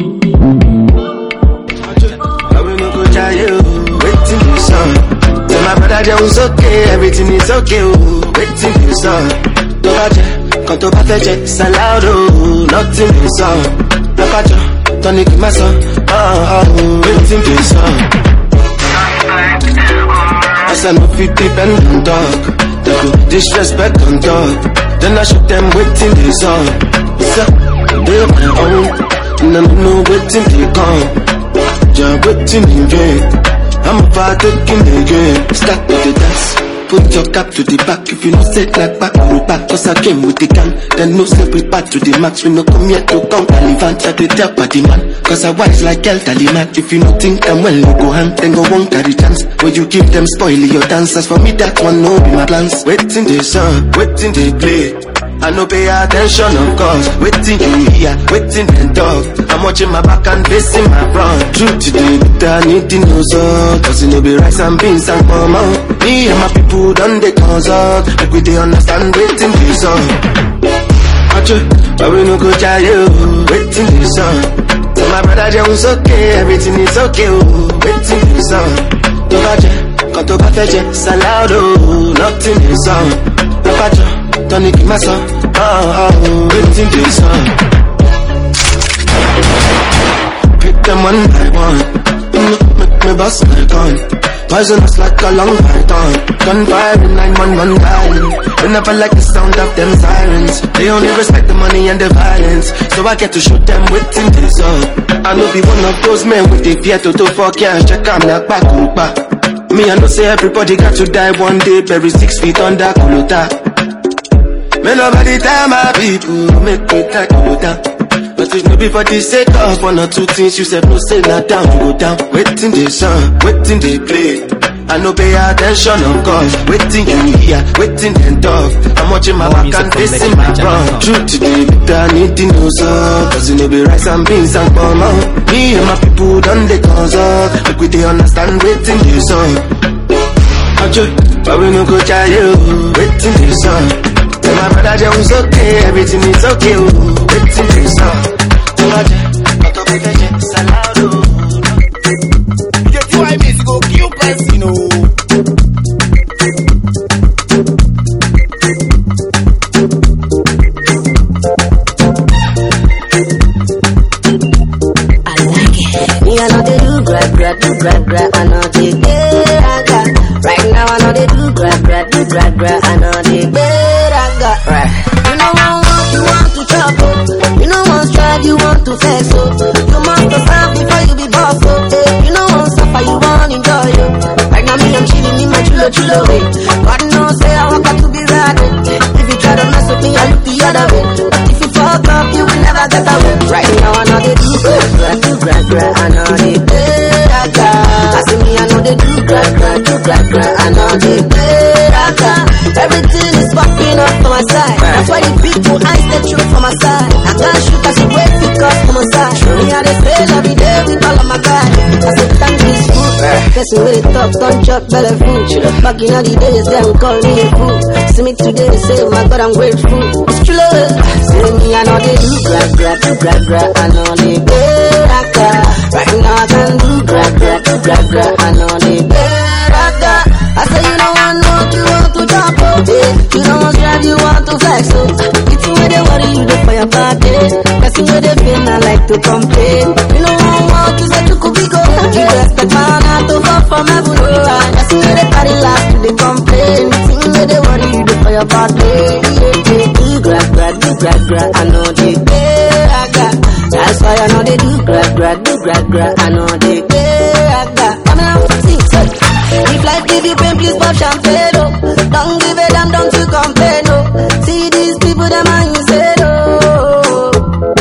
I will not go try you. Waiting for you, son. Tell my brother Jones okay, everything is okay. Waiting for you, son. Don't watch it. Quand on va faire jet, ça loud, oh, nothing is on. La pacho, tonic my son, oh, oh, waiting for you, son. As I know fit depend on dog, they go disrespect on dog. Then I shoot them waiting for you, son. So, they on my own, and I know waiting to come. Just waiting in vain. I'm about taking the game. Start with the dance. Put your cap to the back if you know set like back or back. Cause I came with the gun. Then no step with back to the max. We no come here to count Taliban. Check the tap at the man. Cause I wise like El Taliman. If you no think I'm well, you go hand. Then go one carry chance. When you give them spoil your dances. For me that one no be my plans. Waiting they sun, waiting they play. I no pay attention of course. Waiting you hear, waiting and talk. I'm watching my back and facing my front. True today, but I need to know so. Cause it no be rice and beans and palm out. Me and my people done they consult. Like we they understand waiting for you son. But we no go try you. Waiting for you son. So my brother Jones okay, everything is okay. Waiting for you son. Don't watch it. Quand on va faire jet, ça loud, oh, nothing is on. La pacho, tonic my son, oh, oh, waiting for you son. Pick them one by one, make me bust my gun. Poisonous like a long python. Gunfire in nine one one dialing. They never like the sound of them sirens. They only respect the money and the violence. So I get to shoot them waiting for you son. I know be one of those men with the fear to do for cash. Check I'm not back on back. Me, I know say everybody got to die one day, bury six feet under Kulota. Me nobody tell my people, make me take Kulota. But it's no be for the sake of one or two things, you said no say not down, you go down. Waiting they sun, waiting they play. I no pay attention, of course. Waiting in here, waiting and tough. I'm watching my back and facing my front. Truth today, I need to know so. Cause you know be rice and beans and palm out. Me and my people done the consult. Look we they understand waiting you so. But we no go try you. Waiting you so. Tell my brother Joe is okay, everything is okay. Waiting you so. Tell my Joe, not to be the jet, salado. Why miss go kill person, you know? I like it. Me, I know they do grab, grab, do grab, grab. I know they get, I got. Right now, I know they do grab, grab, do grab, grab. I know they get, I got. Right. You know one want, you want to trouble. You know one strive, you want to flex, so you must go stand before you be boss, so hey, you know one suffer, you want enjoy you. Right now me, I'm chilling in my chulo chulo way. God knows, say I want to be right. If you try to mess with me, I look the other way. But if you fuck up, you will never get away. Right now I know they do grab, grab, do grab, grab. I know they better got. I see me, I know they do grab, grab, do grab, grab. I know they better got. Everything is popping up for my side. That's why the people eyes they shoot for my side. I can't shoot, I should wait because for my side. Me and they fail every day with all of my guys. I said thank this food. Person with it talk, don't chop belly food. Back in all the days, them call me a fool. See me today, say my God, I'm grateful. It's true love. See me, I know they do grab, grab, do grab, grab. I know they better got. Right now I can do grab, grab, do grab, grab. I know they better got. I say you don't want what you want to jump up. You don't want drive, you want to flex. So it's where they worry you do for your body. Person where they feel I like to complain. You know what you say you could be good. You expect man not to fall from heaven. Person where they carry last to the complain. Thing where they worry you do for your body. Do grab, grab, do grab, grab. I know they better got. That's why I know they do grab, grab, do grab, grab. I know they better got. Come on, sing, say. If life give you pain, please pop champagne, oh. Don't give a damn, don't you complain, oh. See these people, them are insane, oh.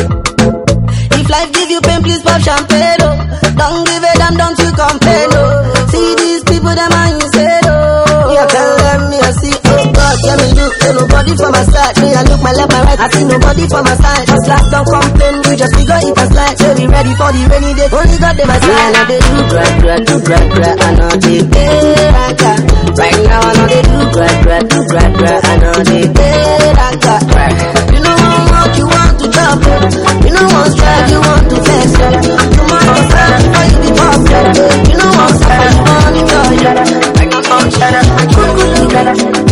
If life give you pain, please pop champagne, oh. Don't give a damn, don't you complain, oh. See these people, them are insane, oh. Yeah, tell them me, I see, oh God, yeah, me do. Ain't nobody for my side, me, I look my left, my right, I see nobody for my side. Just laugh, don't complain, we just figure it and slide. Say we ready for the rainy day, only God they my side. I know they do grab, grab, do grab, grab. I know they better got. Right now I know they do grab, grab, do grab, grab. I know they better got. You know what you want to jump up. You know what's drive, you want to flex up. You want to stand before you be boss up. You know what's up, you want to enjoy it. Right now I'm trying to, I'm trying to.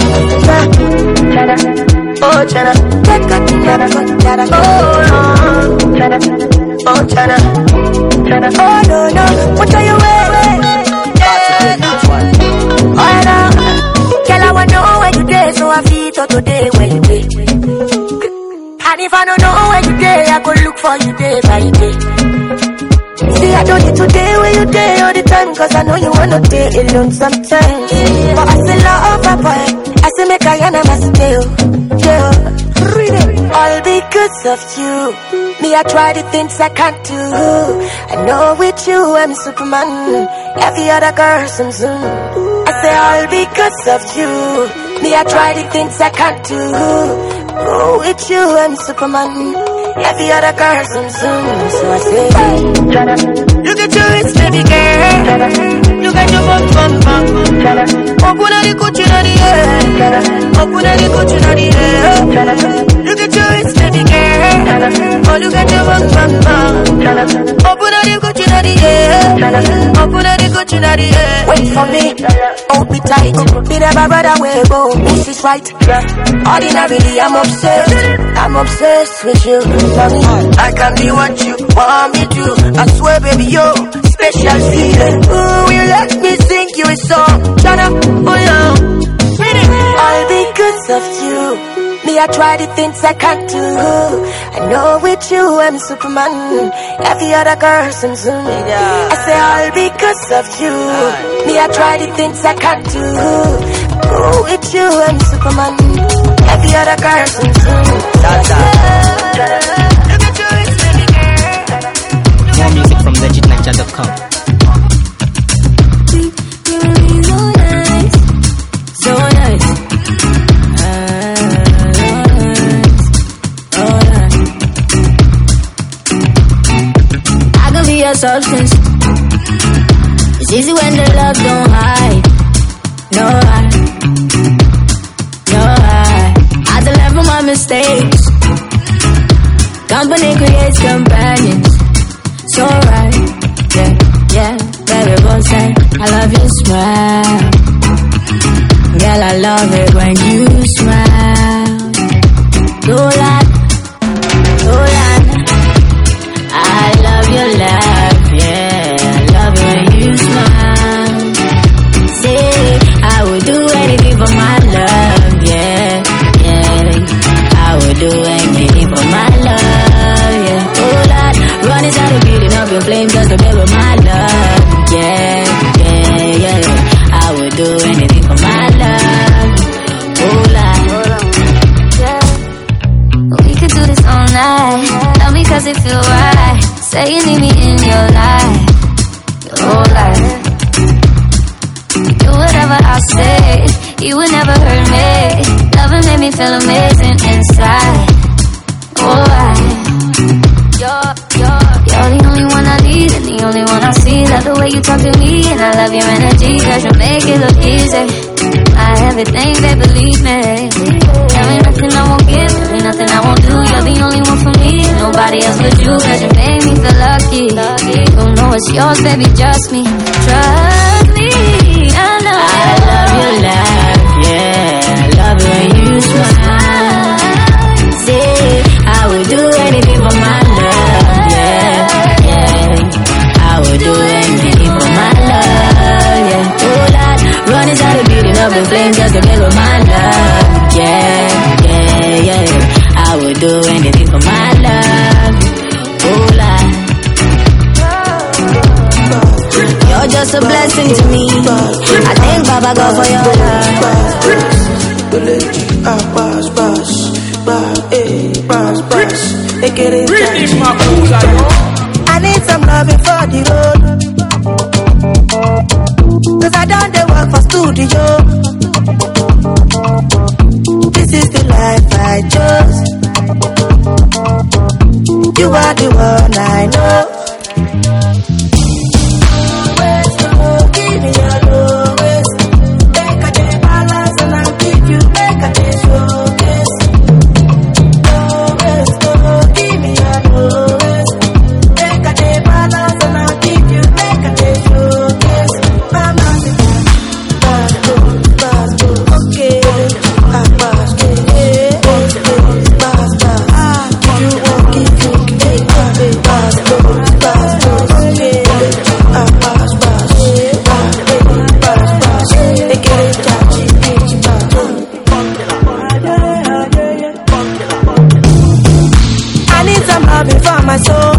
Oh, Chana, take a Chana, Chana, oh, Chana, oh, Chana, Chana, oh, no, no, what are you wearing? Yeah, oh, no, girl, I wanna know where you day, so I feel to today where you day. And if I don't know where you day, I go look for you day by day. See, I don't need to day where you day all the time, cause I know you wanna day alone sometimes. But I still love a boy. I say make I and I'm a still, yeah. All because of you, me I try the things I can't do. I know with you I'm Superman, every other girl some zoom. I say all because of you, me I try the things I can't do. Oh, with you I'm Superman, every other girl some zoom. So I say, you get your rich baby girl. You got your bum bum bum. Open the Gucci in the air. Open the Gucci in the air. Look at your waist, baby girl. Oh, look at your bum bum bum. Open the Gucci in the air. Open the Gucci in the air. Wait for me, hold me tight. Be there, my brother, where you go. This is right. Ordinarily, I'm obsessed. I'm obsessed with you. I can be what you want me to. I swear, baby, yo. Special feeling. Ooh, you let me sing you a song. Shut up, oh yeah. All because of you, me I try the things I can't do. I know with you I'm Superman, every other girl some zoom. I say all because of you, me I try the things I can't do. Oh, with you I'm Superman, every other girl some zoom. More music from legit niger dot com. substance. It's easy when the love don't hide. No hide, no hide. I had to learn from my mistakes. Company creates companions. So right, yeah, yeah. Baby, both say I love your smile. Girl, I love it when you smile. Don't lie, don't lie. I love your laugh, yeah. I love it when you smile. Say I would do anything for my love, yeah, yeah. I would do anything for my love, yeah. Oh Lord, run inside the building up in flames just to be with my love, yeah, yeah, yeah. I would do anything for my love, oh Lord, yeah. We could do this all night. Love me cause it feel right. Say you need me in your life, your whole life. Do whatever I say, you would never hurt me. Loving made me feel amazing inside. Oh, I, you're, you're, you're the only one I need and the only one I see. Love the way you talk to me and I love your energy. Cause you make it look easy. I everything, they believe me. There ain't nothing I won't give, there ain't nothing I won't do. You're the only one for me, nobody else but you. Cause you made me feel lucky. Don't know it's yours, baby, just me. Trust me, I know I love your laugh, yeah. I love it when you smile. Say, I would do anything for my love, yeah, yeah. I would do anything for my love, yeah. Oh Lord, run inside the building up in flames just to be with my love, yeah, yeah, yeah. I would do anything for my love, oh Lord. You're just a blessing to me. I thank Baba God for your love. I need some loving for the road. Cause I done the work for studio. This is the life I chose. You are the one I know. Give me your lowest. Make a day balance and I'll give you. Make a day showcase. Lowest, oh, give me your lowest. Make a day balance and I'll give you. Make a day showcase. Mama, pass go, pass go, okay. I pass go, yeah. Pass, pass. Ah, you won't give you. Hey, pass go, pass go, okay. I pass, pass. I need some loving for my soul,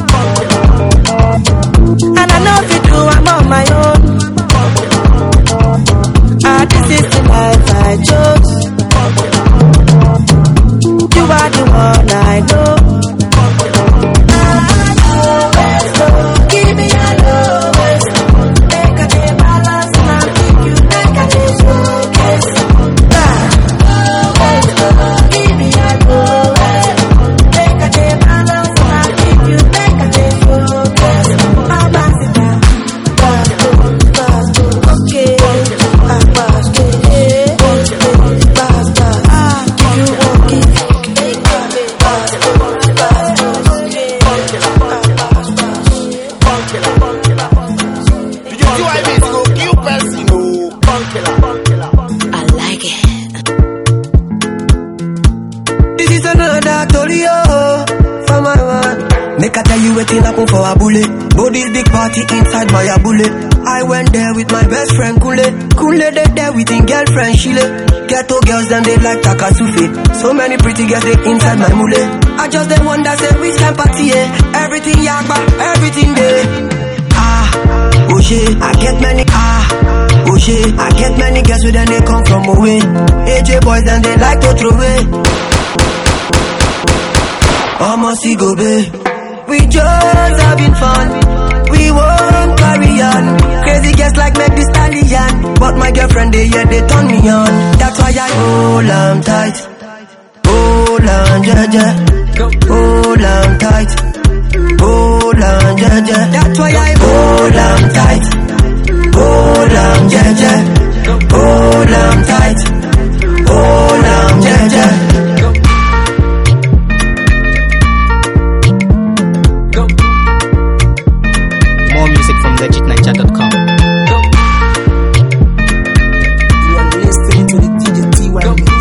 and I know if you do, I'm on my own. Ah, this is the life I chose. You are the one I know. Give me your lowest. Make a day balance and I'll give you. Make a day showcase. Give me your lowest. Make a day balance and I'll give you. Make a day showcase. I'm passing down. Pass go, pass go, okay. I pass go, yeah. Pass, pass. Ah, you won't give you. Make a day pass go, pass go, okay. I pass, pass. I like it. This is another Tolio for my one. Make I tell you waiting happen for a bullet. Go this big party inside my bullet. I went there with my best friend Kule. Kule they there with his girlfriend Shile. Ghetto girls them they like Takasufi. So many pretty girls they inside my mule. I just the one that say which time party eh? Everything yakba, everything there. Ah, oh shit, I get many ah. Oh shit, I get many girls with them they come from away. A J boys and they like to throw away. Almost go babe. We just having fun. We won't carry on. Crazy girls like make the stallion. But my girlfriend they yeah they turn me on. That's why I hold on tight. Hold on, jaja. Hold on tight. Hold hold on, yeah, yeah. That's why I hold on tight. Hold on, yeah, yeah. Hold on tight. Hold on, yeah, yeah. More music from legit ninja dot com. You are listening to the D J T Y mix.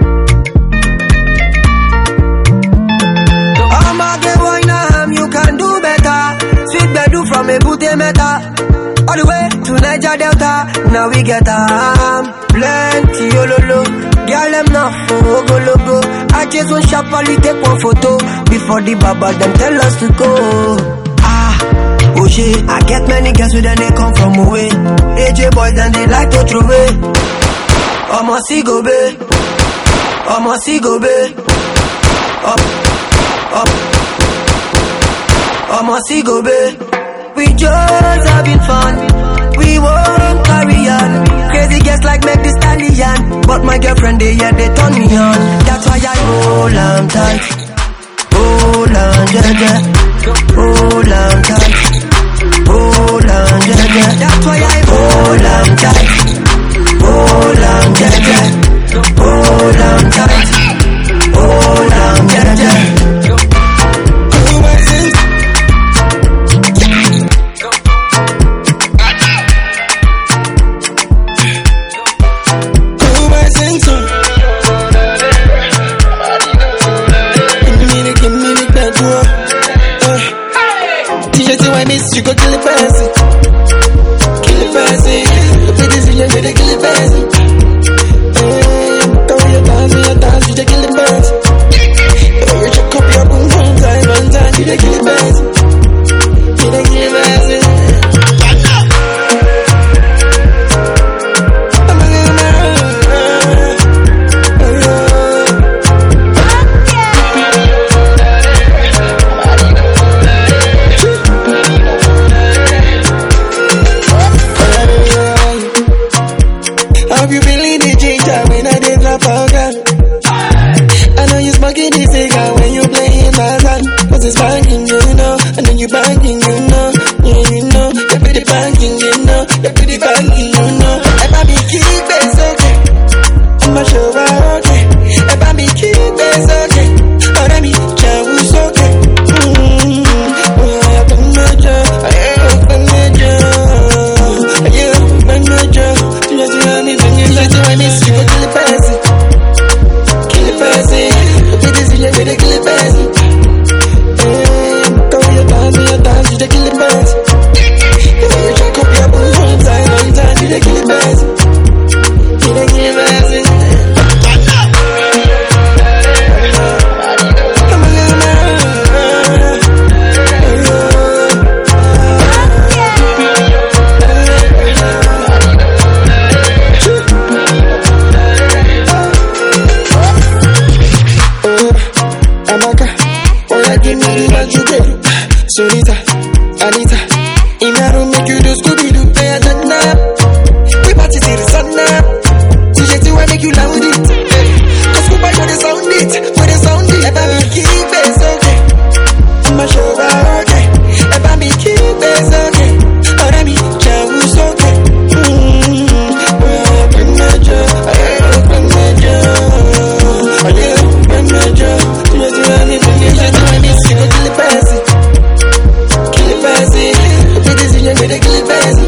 I'ma get wine am, you can do better. Sweet bedu from a booty meta. All the way to Niger Delta. Now we get am plenty ololo. Girl them now for go logo. I just want sharply take one photo before the baba them tell us to go. Oh shit, I get many girls with them they come from away. A J boys and they like to throw away. I'ma see go be, I'ma see go be. Up, up, I'ma see go be. We just having fun, we won't carry on. Crazy girls like make this stallion, but my girlfriend they yeah they turn me on. That's why I hold on tight, hold on yeah yeah, hold on tight. Hold on, yeah, yeah. That's why I hold on tight. Hold on, yeah, yeah. Hold on tight. Hold on, yeah, yeah. Who was it? Who was it? Give me the, give me the bedroom. I miss you, go kill the person. Kill the person. The pretty thing, you better kill the person. Come here, dance, here, dance, you kill the person. You check up your boom, boom, time, one time, you kill the person. You kill the person. It's banking, you know, and then you banking, you know, yeah, you know, you be the banking, you know, you be the banking, you know. If I be keep it okay, I'ma show her okay. If I be keep it okay, oh let me tell who's okay. Mm-hmm. Oh I have a major, I have a major, I have a major. You just want me when you like to I miss you, go kill the person, kill the person. You be the thing, you be the kill the person. They kill the birds. You check up your boom, one time, one time, you they kill the birds. You they kill the birds. Come on, come on. Amaka, all I give me is what you get. Sonita. Anita, in my room make you do Scooby-Doo, pay a turn up. We party till the sun up. D J T Y make you loud it. Cause Scuba know they sound it, where they sound it. If I be keep it okay, I'ma show her okay. If I be keep it okay, oh let me tell who's okay. Mmm, well I have a major, I have a major, I have a major. D J T Y me, D J T Y me, see what the person. You better kill the person.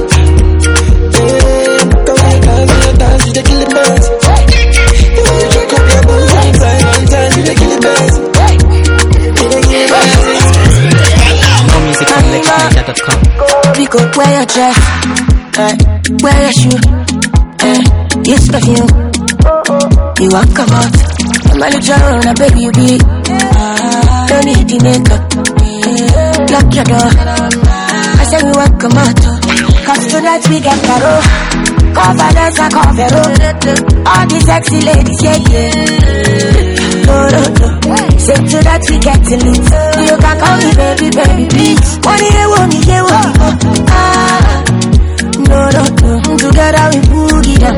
Come on, come on, dance, you kill the person. You check up your boom, one time, one time, you kill the person. You kill the person. More music from legit ninja dot com. We go wear your dress, uh, wear your shoe, uh, use perfume. You want come out, I'm a little on a baby you be. Don't need the makeup, lock your door. I said we want come out, cause tonight we get caro. Confidence and cover. All the sexy ladies, yeah, yeah. No, no, no. Say to that we get to live. You can call me baby, baby, please. One year, one year, one year. Ah, no, no, no. Together we boogie down.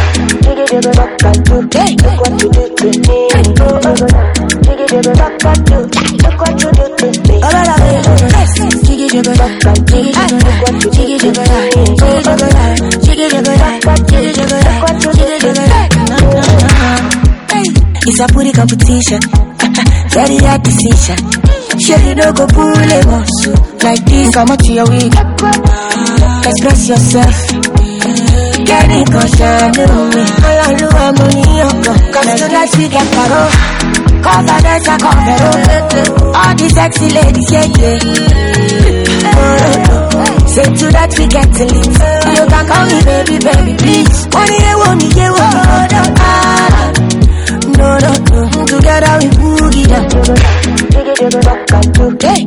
Hey, look what you did to me. Look what you did to me. All of that, yes. It's a pretty competition, very hard decision. Sure you don't go pull a muscle like this. How much you weak? Express yourself. Get it, cause you know me. I know I'm only young. Cause tonight we get paro. Cover that's a cover. All the sexy ladies, yeah, yeah. Say to that we get to live. You can call me baby, baby, please. One year, one year, one year. No, no, no. Together we boogie down. Hey.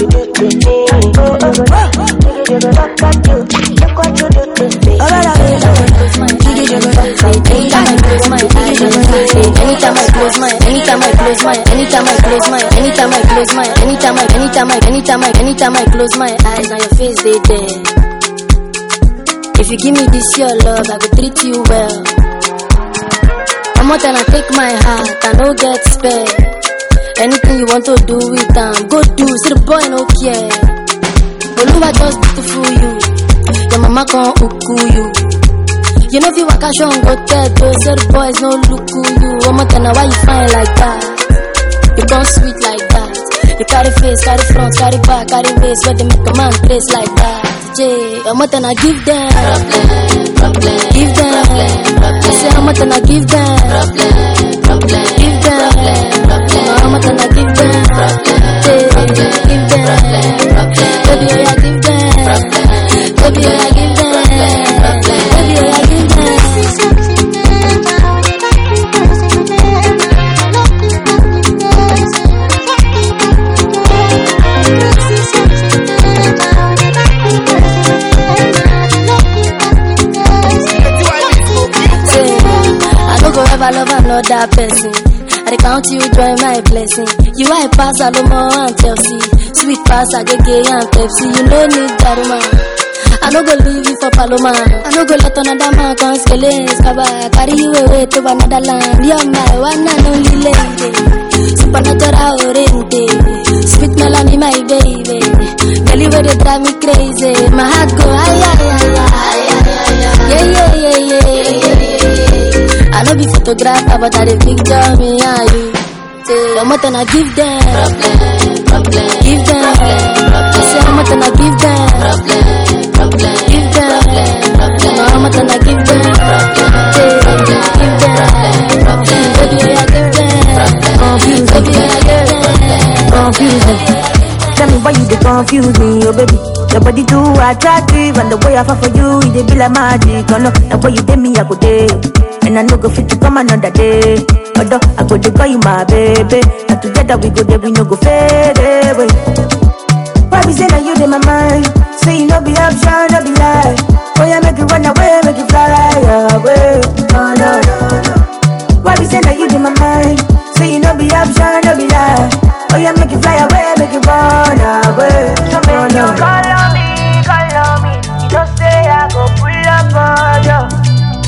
Anytime I close my, anytime I close my, anytime I close my, anytime I close my, anytime I, anytime I, anytime I, anytime I close my eyes, now your face they there. If you give me this your love, I will treat you well. I'm more than I take my heart, I no get spare. Anything you want to do with them, go do. See the boy no care. Oluwa just to fool you. Your mama can't uku you. You know if you walk a show and go tell those say the boys no look you. One more than why you fine like that? You come sweet like that. You carry face, carry front, carry back, carry waist, but they make a man place like that. Jay, I'm more than I give them. Problem, problem, give them. Problem, problem. I say I'm more than I give them. Problem, problem, give them. Problem, problem. I'm more than I give them. Problem, Jay, problem, give them. Problem, problem. Baby, oh yeah, give them. Problem, baby, oh yeah, give them. Problem, baby, oh yeah, give them. I love another person. I count you join my blessing. You I pass Alomo and Chelsea. Sweet pass Agege and Pepsi. You no need Daruma. I no go leave you for Paloma. I no go let another man come skele skaba. Carry you away to another land. You're my one and only lady. Supernatural oriente. Sweet melody my baby. Girl, you they drive me crazy. My heart go ay ay ay ay ay. Yeah yeah yeah yeah. I know be photographer, but I dey picture me and you. Say, I'm not gonna give them. Problem, problem, give them. Problem, say, I'm not gonna give them. Problem, problem, give them. Problem, no, I'm not gonna give them. Problem, give them. Problem, baby, I give them. Confuse me, baby, I give them. Confuse me. Tell me why you dey confuse me, oh baby. Your body too attractive, and the way I fall for you, it dey be like magic. Oh no, the way you take me, I go day. And I no go fit to come another day. Although I go to call you my baby. And together we go there, we no go fade away. Why be say that you in my mind? Say you no be option, no be lie. Oh yeah, make you run away, make you fly away. Oh no, no, no. Why be say that you in my mind? Say you no be option, no be lie. Oh yeah, make you fly away, make you run away. So oh, no. You call on me, call on me. You just say I go pull up on you.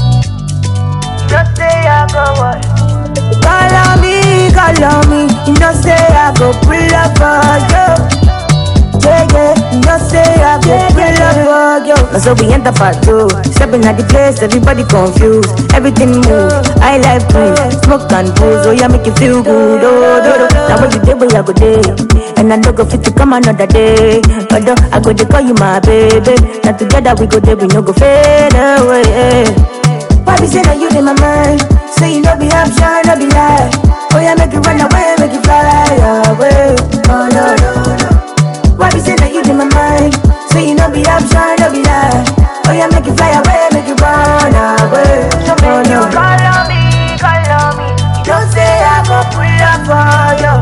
Just say I go what? Call on me, call on me. You know say I go pull up for you. Yeah, yeah. You know say I go pull up for you. Now so we enter part two. Stepping at the place, everybody confused. Everything move. I like food, smoke and booze. Oh yeah, make you feel good. Oh, do, do. Now when you day, where I go day. And I don't go fit to come another day. Although I go to call you my baby. Now together we go there, we no go fade away. Why be say that you in my mind? Say you no be option, no be lie. Oh yeah, make you run away, make you fly away. Oh no, no, no. Why be say that you in my mind? Say you no be option, no be lie. Oh yeah, make you fly away, make you run away. So oh, no. You call on me, call on me. You don't say I go pull up for you.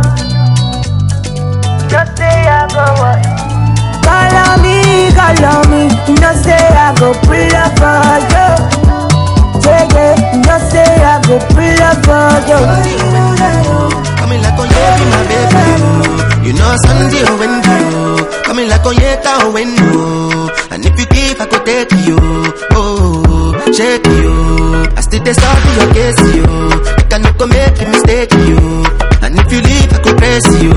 Just say I go what? Call on me, call on me. You don't say I go pull up for you. Yeah, yeah, you know say I go pull up for you. Coming like Onyeka, my baby. You know Sunday or Wendy. Coming like Onyeka or Wendy. And if you give, I go take you. Oh, shake you. I still dey solve your case, you. I cannot go make a mistake, you. And if you leave, I go press you.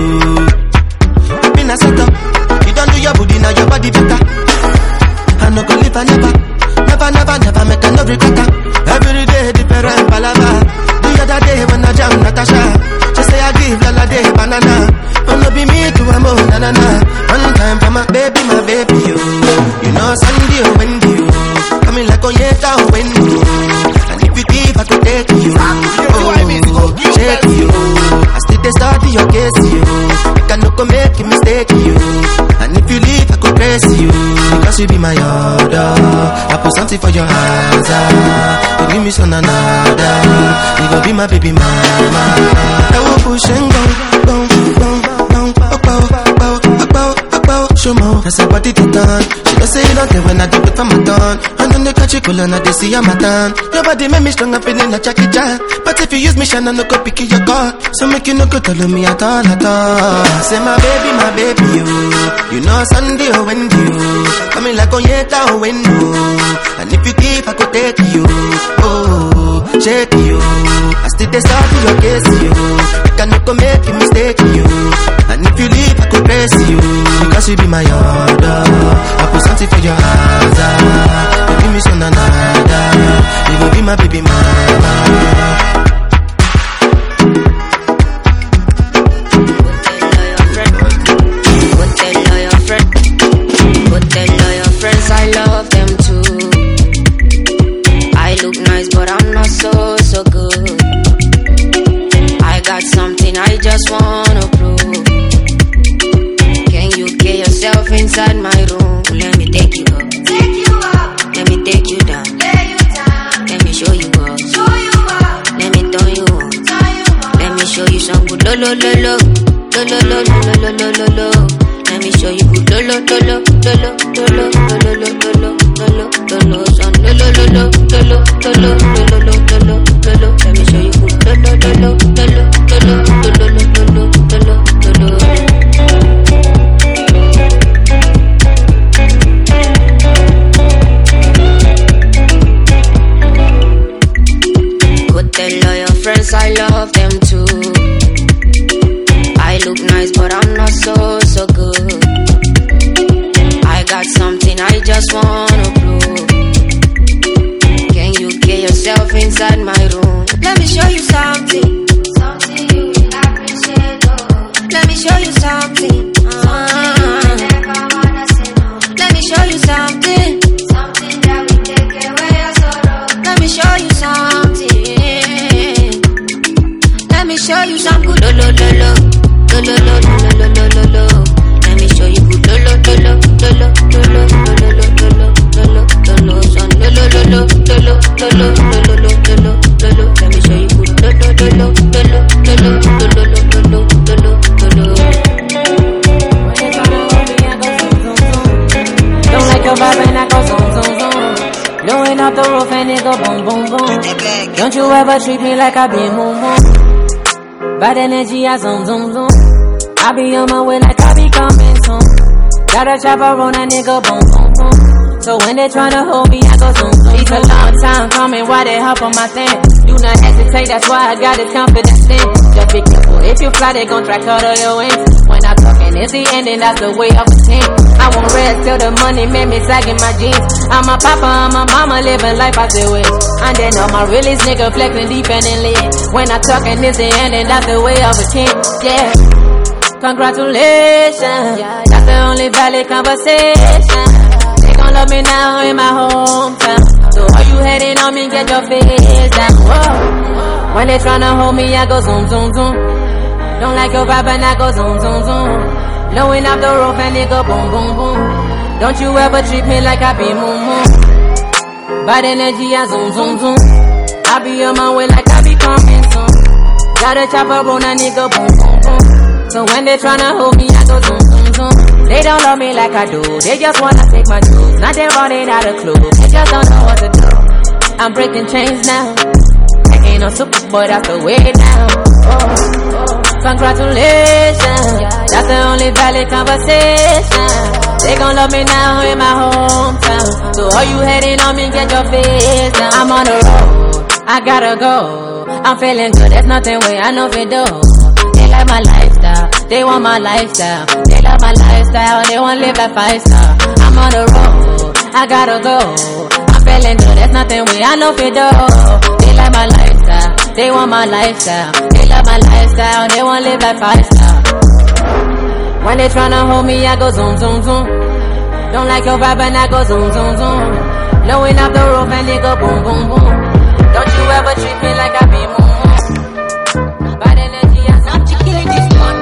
I've been a setup. You don't do your booty, now your body better. I no go live, I never. never, never, never make a no regret. Every day different palava. The other day when I jam Natasha, she say I give Lala day banana. Oh no be me to a mo na na na. One time for my baby, my baby you. You know Sunday or Wendy you. Coming like Onyeka or Wendy you. And if you give I could take you. Oh, shake you. I still they study your case you. I can no go make a mistake you. And if you leave I could praise you. Because you be my order. I put something for your hands. You give me some another. You gon' be my baby mama. I will push and go, go, go, go, go, go, go, go, go, show more. That's a body to done. She don't say you don't care when I do it for my done. And then they catch you cool and I they see I'm a done. Nobody make me strong, I'm feeling like Jackie Chan. But if you use me, Shannon, no go pick your car. So make you no go tell me at all, at all. I say my baby, my baby, you. You know Sunday or Wendy, you. Coming like Onyeka or Wendy. And if you give, I could take you. Oh, shake you. I still they start to your case, you. I cannot go make a mistake, you. And if you leave, I could praise you. Because you be my order. I put something for your hands. You give me some another. You gon' be my baby mama. I love them too. I look nice, but I'm not so, so good. I got something I just wanna prove. Can you get yourself inside my room? Let me take you up. Take you up. Let me take you down. Lay you down. Let me show you up. Show you up. Let me turn you on. Turn you on. Let me show you some good lo lo lo lo. Lo lo lo lo lo lo lo lo. Let me show you good lo lo lo lo lo lo lo lo lo lo lo lo lo lo lo son lo lo lo lo lo lo lo lo lo lo lo lo lo. Let me show you good lo lo lo lo lo lo lo lo lo lo lo lo lo. Go tell all your friends I love them too. I look nice, but I'm not so, so good. I got something I just wanna prove. Can you get yourself inside my room? Let me show you something. Something you will appreciate. Oh. Let me show you something. Uh-huh. Something you never wanna say no. Let me show you something. Something that will take away your sorrow. Let me show you something. Let me show you some good lo lo lo lo. Lo lo lo lo lo lo lo. Let me show you good lo lo lo lo lo lo lo lo lo lo lo lo lo son lo lo lo lo lo lo lo lo lo lo lo lo. Let me show you good lo lo lo lo lo lo lo lo lo lo lo. Don't like your vibe and I go zoom zoom zoom. Blowing up the roof and it go boom boom boom. Don't you ever treat me like I be moon moon. Bad energy I zoom zoom zoom. I be on my way like I be coming soon. Got a chopper on a nigga, boom, boom, boom. So when they tryna hold me, I go zoom, zoom. It's a long time coming, why they hop on my thing? Do not hesitate, that's why I got this confidence in. Just be careful, if you fly, they gon' try cut all your wings. When I talk and it's the ending, that's the way of a team. I won't rest till the money made me sagging my jeans. I'm a papa, I'm a mama, living life I still wish. And then all my realest nigga flexing dependently. When I talk and it's the ending, that's the way of a king, yeah. Congratulations, that's the only valid conversation. They gon' love me now in my hometown. So all you hating on me, get your face down. Whoa. When they tryna hold me, I go zoom, zoom, zoom. Don't like your vibe and I go zoom, zoom, zoom. Blowing up the roof and it go boom, boom, boom. Don't you ever treat me like I be moon, moon. Bad energy, I zoom, zoom, zoom. I be on my way like I be coming soon. Got a chopper on a nigga, boom, boom, boom. So when they tryna hold me, I go zoom, zoom, zoom. They don't love me like I do. They just wanna take my dues. Now they running out of clues. They just don't know what to do. I'm breaking chains now. I ain't no super boy, that's the way now. Oh, congratulations, that's the only valid conversation. They gon' love me now in my hometown. So all you hating on me, get your face down. I'm on the road, I gotta go. I'm feeling good, there's nothing way I know fi do. They like my lifestyle, they want my lifestyle. They love my lifestyle, they want live like five star. I'm on the road, I gotta go. I'm feeling good, there's nothing we I know for do. They like my lifestyle, they want my lifestyle. They love my lifestyle, they want live like five star. When they tryna hold me, I go zoom, zoom, zoom. Don't like your vibe and I go zoom, zoom, zoom. Blowing up the roof and they go boom, boom, boom. Don't you ever treat me like I be moon, moon. Bad energy, I'm not killing this one.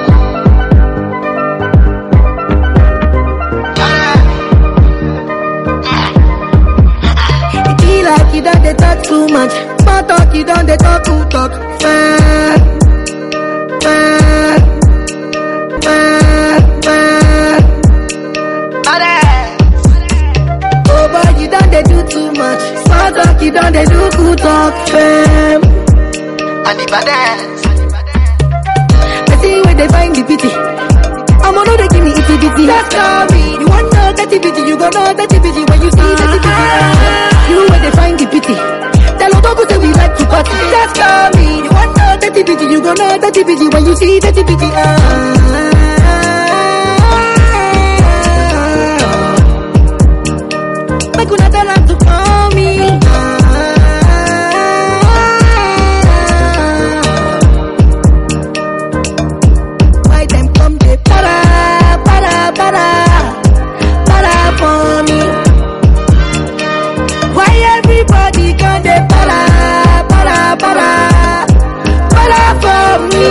It be like you done they talk too much. Small talk, you done they talk too talk. Fan, fan, fan, fan. Oh boy, you done they do too much. Small talk, you done they do good talk. Fam, and the badass. I see where they find the pity. I'm gonna they give me itty bitty. That's call me. You want know that bitty, you gonna know that bitty when you see that bitty. You where they find the pity. Tell Odogo say we like to party. That's call me. You want know that bitty, you gonna know that bitty when you see that bitty. Make una tell her to call me. Why them come they para, para, para, para for me? Why everybody come they para, para, para, para for me?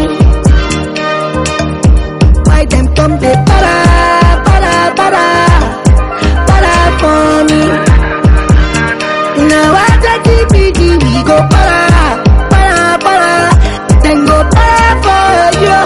Why them come they para, para, para, para for me? Now I take it big, we go para, para, para, then go para for you.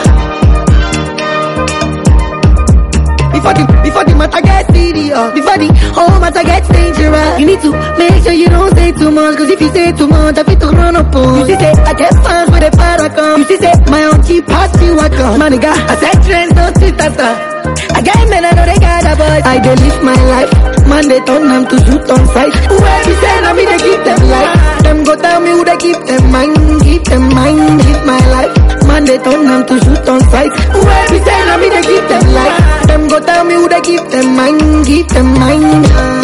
Before the, before the matter gets serious, before the whole matter gets dangerous, you need to make sure you don't say too much, cause if you say too much, I feel to run up on. You see say, I get fans with a para come. You see say, my own cheap pass you what come. My nigga, I said trends don't sit after. I got men, I know they got a boy. I dey live my life. Man, they turn them to shoot on sight. Whoever be saying, I mean, they keep them life. Them go tell me who they keep them mind. Keep them mind, live my life. Man, they turn them to shoot on sight. Whoever be saying, I mean, they keep them life. Them go tell me who they keep them mind. Keep them mind.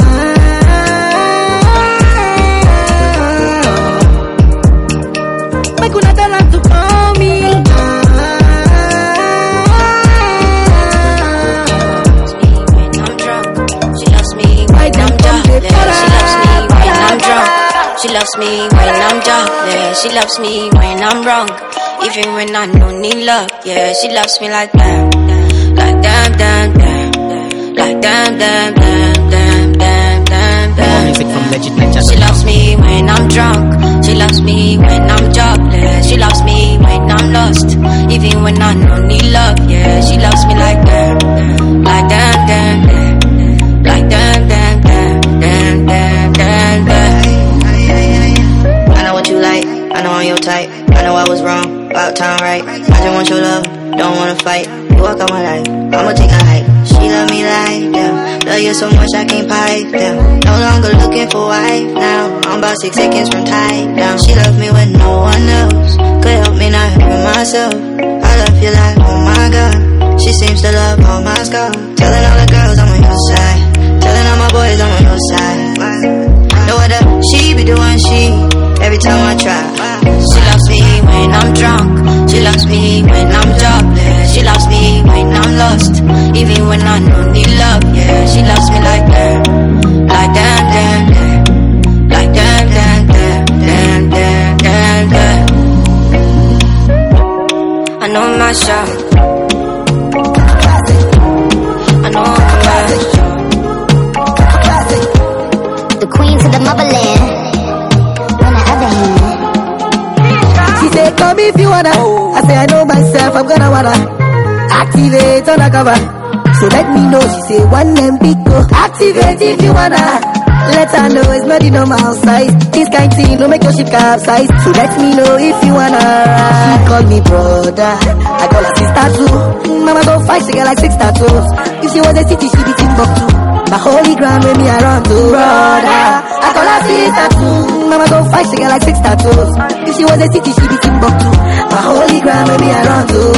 Make una tell her to call me. She loves me when I'm jobless. She loves me when I'm wrong. Even when I don't need love, yeah. She loves me like that, like damn, damn, damn, like damn, damn, damn, damn, damn, damn, damn. Music from Legit Nigeria. She loves me when I'm drunk. She loves me when I'm jobless. She loves me when I'm lost. Even when I don't need love, yeah. She loves me like that, like damn, damn, damn, like damn, damn, damn, damn, damn, damn, damn. I know what you like, I know I'm your type. I know I was wrong, about time right. I just want your love, don't wanna fight. You walk on my life, I'ma take a hike. She love me like them, love you so much I can't pipe them. No longer looking for wife now, I'm about six seconds from tied down. She love me when no one else could help me not helping myself. I love you like, oh my God. She seems to love all my scars. Telling all the girls I'm on your side, telling all my boys I'm on your side. Know what the she be doing, she every time I try. She loves me when I'm drunk. She loves me when I'm jobless. She loves me when I'm lost. Even when I don't need love, yeah. She loves me like that, like damn, damn, damn, like damn, damn, damn, damn, damn, damn, damn. I know my shot. I know I'm classic. The queen to the motherland. She said, come if you wanna. I say, I know myself, I'm gonna wanna activate undercover. So let me know. She say, one M big go activate if you wanna. Let her know it's not the normal size. This kind of thing don't make your ship capsize. So let me know if you wanna. She call me brother, I call her sister too. Mama go fight, she get like six tattoos. If she was a city, she be Timbuktu. My holy ground when me around to brother, I call her sister too. Mama go fight, she get like six tattoos. If she was a city, she be Timbuktu. My holy ground when me around to.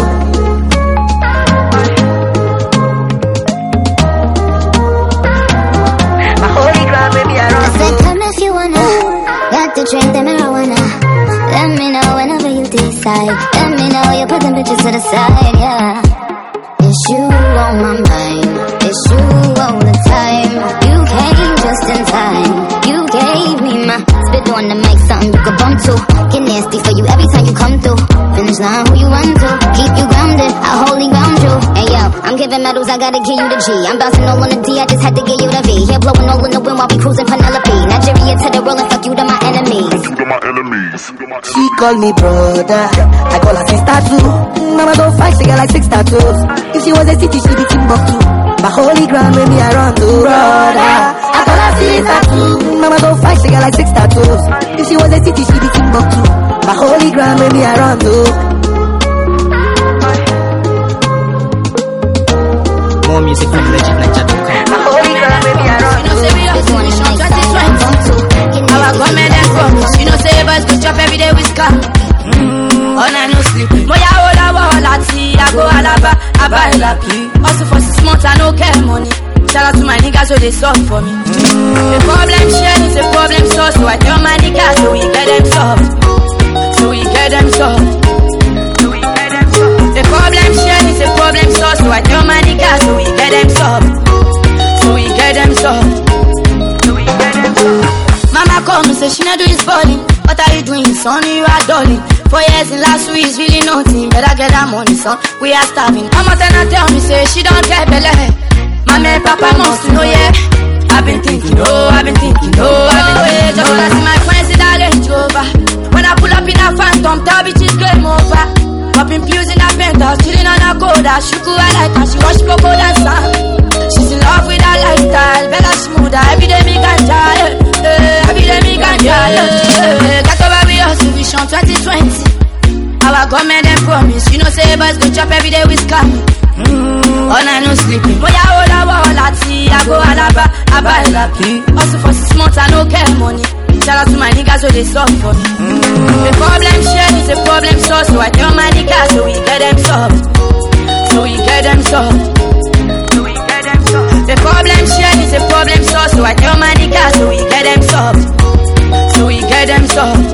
to drink the marijuana. Let me know whenever you decide. Let me know you put them bitches to the side, yeah. It's you on my mind. It's you all the time. You came just in time. You gave me my spit on the mic, something you could bump to. Get nasty for you every time you come through. Finish line who you run to. Keep you grounded, I wholly ground you. And yo, I'm giving medals, I gotta give you the G. I'm bouncing all on the D, I just had to give you the V. Here blowing all in the wind while we cruising Penelope. Nigeria to the world and fuck you to my enemies. She call me brother, I call her sister too. Mama don't fight, she got like six tattoos. If she was a city, she be Timbuktu. My holy ground when me around to brother, I call her sister too. Mama don't fight, she got like six tattoos. If she was a city, she be Timbuktu. My holy ground when me around to. More music from legit niger dot com. My holy ground when me around to. Our government and promise, you know, say boys go chop every day with scam. Mm, all night no sleep. Moya ola wala ti, I go alaba, I buy lucky. Also for six months I no care money. Shout out to my niggas so they solve for me. Mm, the problem share is a problem solved, so I tell my niggas so we get them solved. So we get them solved. So we get them solved. The problem share is a problem solved, so I tell my niggas so we get them solved. So we get them solved. So we get them solved. Mama call me, say she not do his balling. What are you doing, son? You are darling. Four years in last week is really nothing. Better get that money, son. We are starving. Mama then I tell me, say she don't care, belly. Mama and Papa must know, yeah. I've been thinking, oh, I've been thinking, oh, I've been thinking. Just wanna see my friends in that Range Rover. When I pull up in a phantom, tell bitches game over. Popping pills in a penthouse, chilling on a coda. Shuku I like her, she wash cocoa and sand. She's in love with her lifestyle, Bella smoother. Every day me ganja, yeah. Every day me ganja, yeah. Got over with us, Vision twenty twenty. Our government and promise, you know say boys go chop every day with scam. Mm, all night no sleeping. Moya ola wala ti, I go alaba, I buy lucky. Also for six months I no care money. Shout out to my niggas so they solve for me. Mm, the problem share is a problem solved, so I tell my niggas so we get them solved. So we get them solved. The problem share is a problem solved, so I tell my niggas so we get them solved. So we get them solved.